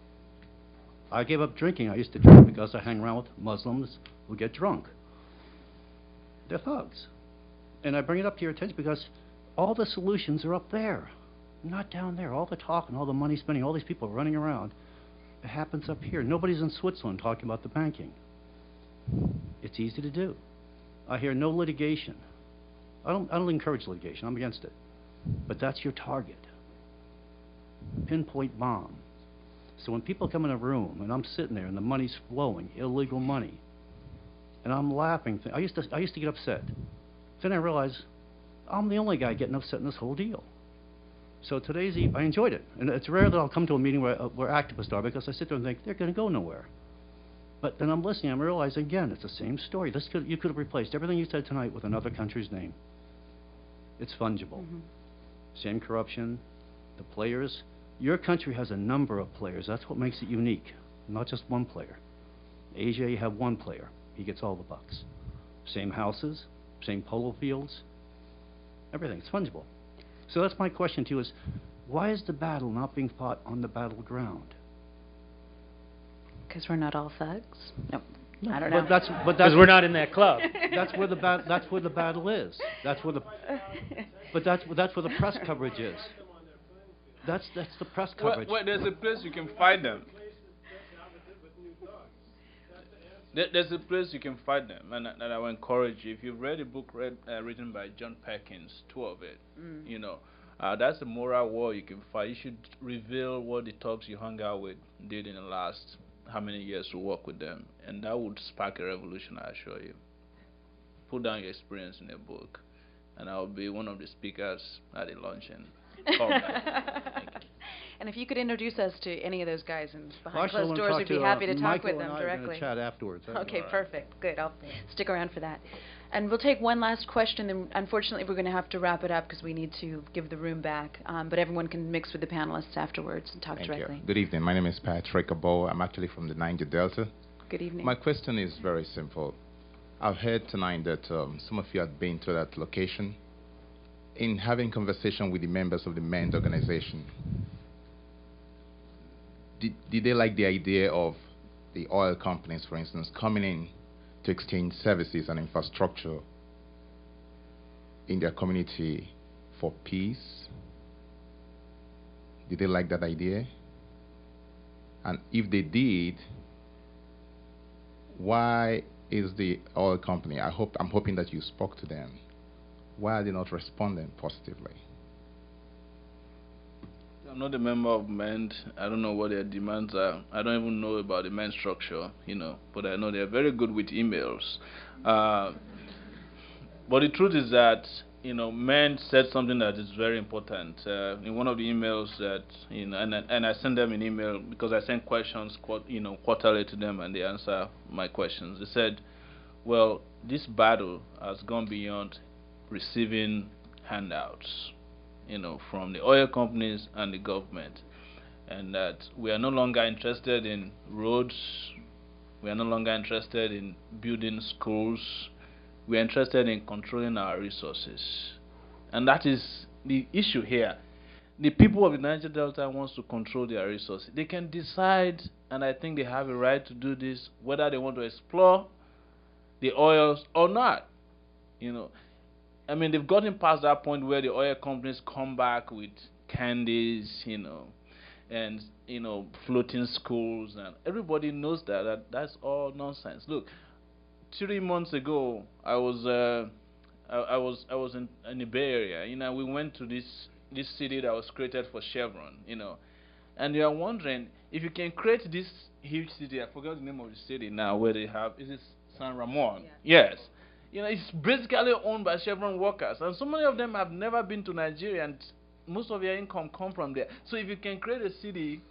I gave up drinking. I used to drink because I hang around with Muslims who get drunk. They're thugs. And I bring it up to your attention because all the solutions are up there, not down there. All the talk and all the money spending, all these people running around, it happens up here. Nobody's in Switzerland talking about the banking. It's easy to do. I hear no litigation. I don't, I don't encourage litigation. I'm against it. But that's your target. Pinpoint bomb. So when people come in a room and I'm sitting there and the money's flowing, illegal money, and I'm laughing, th I used to I used to get upset. Then I realized I'm the only guy getting upset in this whole deal. So today's e I enjoyed it, and it's rare that I'll come to a meeting where uh, where activists are because I sit there and think they're going to go nowhere. But then I'm listening, I'm realizing again it's the same story. This could you could have replaced everything you said tonight with another country's name. It's fungible. Mm-hmm. Same corruption, the players. Your country has a number of players. That's what makes it unique, not just one player. Asia, you have one player. He gets all the bucks. Same houses, same polo fields, everything. It's fungible. So that's my question to you is, why is the battle not being fought on the battleground? Because we're not all thugs? No, no I don't but know. That's, but that's Because we're not in that club. That's where the ba that's where the battle is. That's where the. But that's that's where the press coverage is. That's that's the press coverage. Well, well, there's a place you can find them. There, there's a place you can find them, and, and I will encourage you. If you've read a book read, uh, written by John Perkins, two of it, mm. you know, uh, that's a moral war you can fight. You should reveal what the thugs you hung out with did in the last how many years to work with them, and that would spark a revolution, I assure you. Put down your experience in a book, and I'll be one of the speakers at the luncheon. And if you could introduce us to any of those guys and behind well, closed doors, we'd be happy to uh, talk Michael with them and I directly. Are chat afterwards. Okay, right. Perfect. Good. I'll stick around for that. And we'll take one last question, and unfortunately we're going to have to wrap it up because we need to give the room back. Um, but everyone can mix with the panelists afterwards and talk Thank directly. You. Good evening. My name is Patrick Abo. I'm actually from the Niger Delta. Good evening. My question is very simple. I've heard tonight that um, some of you have been to that location. In having conversation with the members of the MEND organization, did, did they like the idea of the oil companies, for instance, coming in to exchange services and infrastructure in their community for peace? Did they like that idea? And if they did, why is the oil company, I hope, I'm hoping that you spoke to them, why are they not responding positively? I'm not a member of MEND. I don't know what their demands are. I don't even know about the MEND structure, you know, but I know they're very good with emails. Uh, but the truth is that, you know, MEND said something that is very important. Uh, in one of the emails that, you know, and, and I send them an email because I send questions, you know, quarterly to them, and they answer my questions. They said, well, this battle has gone beyond receiving handouts, you know, from the oil companies and the government, and that we are no longer interested in roads, we are no longer interested in building schools, we are interested in controlling our resources. And that is the issue here. The people of the Niger Delta wants to control their resources. They can decide, and I think they have a right to do this, whether they want to explore the oils or not. You know, I mean, they've gotten past that point where the oil companies come back with candies, you know, and you know, floating schools, and everybody knows that, that that's all nonsense. Look, three months ago, I was uh, I, I was I was in, in the Bay Area. You know, we went to this this city that was created for Chevron. You know, and you are wondering if you can create this huge city. I forgot the name of the city now where they have. Is it San Ramon? Yeah. Yes. You know, it's basically owned by Chevron workers, and so many of them have never been to Nigeria, and most of their income come from there. So if you can create a city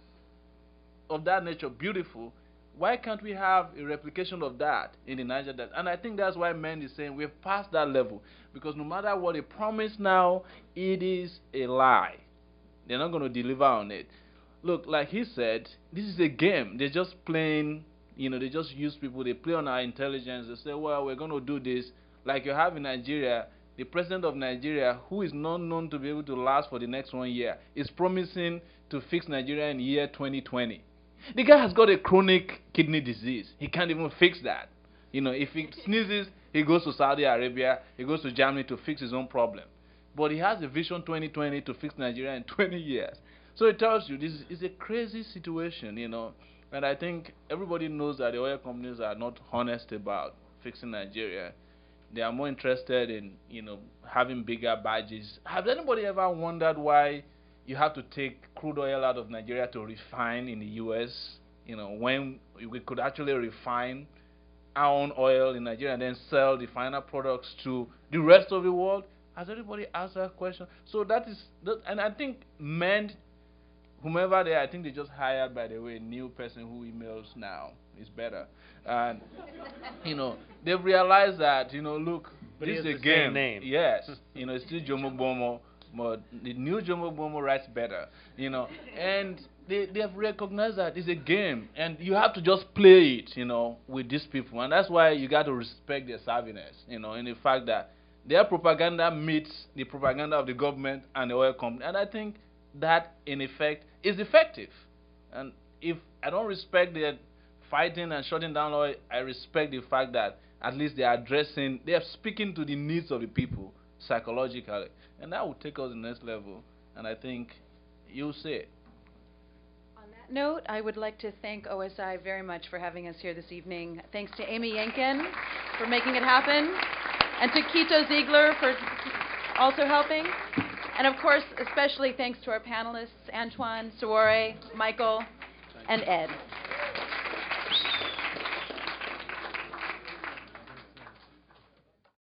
of that nature, beautiful, why can't we have a replication of that in the Niger Delta? And I think that's why MEND is saying we've passed that level, because no matter what they promise now, it is a lie. They're not going to deliver on it. Look, like he said, this is a game. They're just playing. You know, they just use people. They play on our intelligence. They say, well, we're going to do this. Like you have in Nigeria, the president of Nigeria, who is not known to be able to last for the next one year, is promising to fix Nigeria in the year twenty twenty. The guy has got a chronic kidney disease. He can't even fix that. You know, if he sneezes, he goes to Saudi Arabia, he goes to Germany to fix his own problem. But he has a vision twenty twenty to fix Nigeria in twenty years. So it tells you this is a crazy situation, you know. And I think everybody knows that the oil companies are not honest about fixing Nigeria. They are more interested in, you know, having bigger badges. Has anybody ever wondered why you have to take crude oil out of Nigeria to refine in the U S? You know, when we could actually refine our own oil in Nigeria and then sell the final products to the rest of the world? Has anybody asked that question? So that is, that, and I think MEND, whomever they are, I think they just hired, by the way, a new person who emails now. Is better. And, you know, they've realized that, you know, look, but this is a the game. Same name. Yes. You know, it's still Jomo Bomo, but the new Jomo Bomo writes better, you know. And they, they have recognized that it's a game. And you have to just play it, you know, with these people. And that's why you got to respect their savviness, you know, in the fact that their propaganda meets the propaganda of the government and the oil company. And I think that, in effect, is effective. And if I don't respect their fighting and shutting down oil, I respect the fact that at least they are addressing, they are speaking to the needs of the people psychologically. And that will take us to the next level. And I think you'll see it. On that note, I would like to thank O S I very much for having us here this evening. Thanks to Amy Yankin for making it happen, and to Kito Ziegler for also helping. And of course, especially thanks to our panelists, Antoine, Sowore, Michael, and Ed.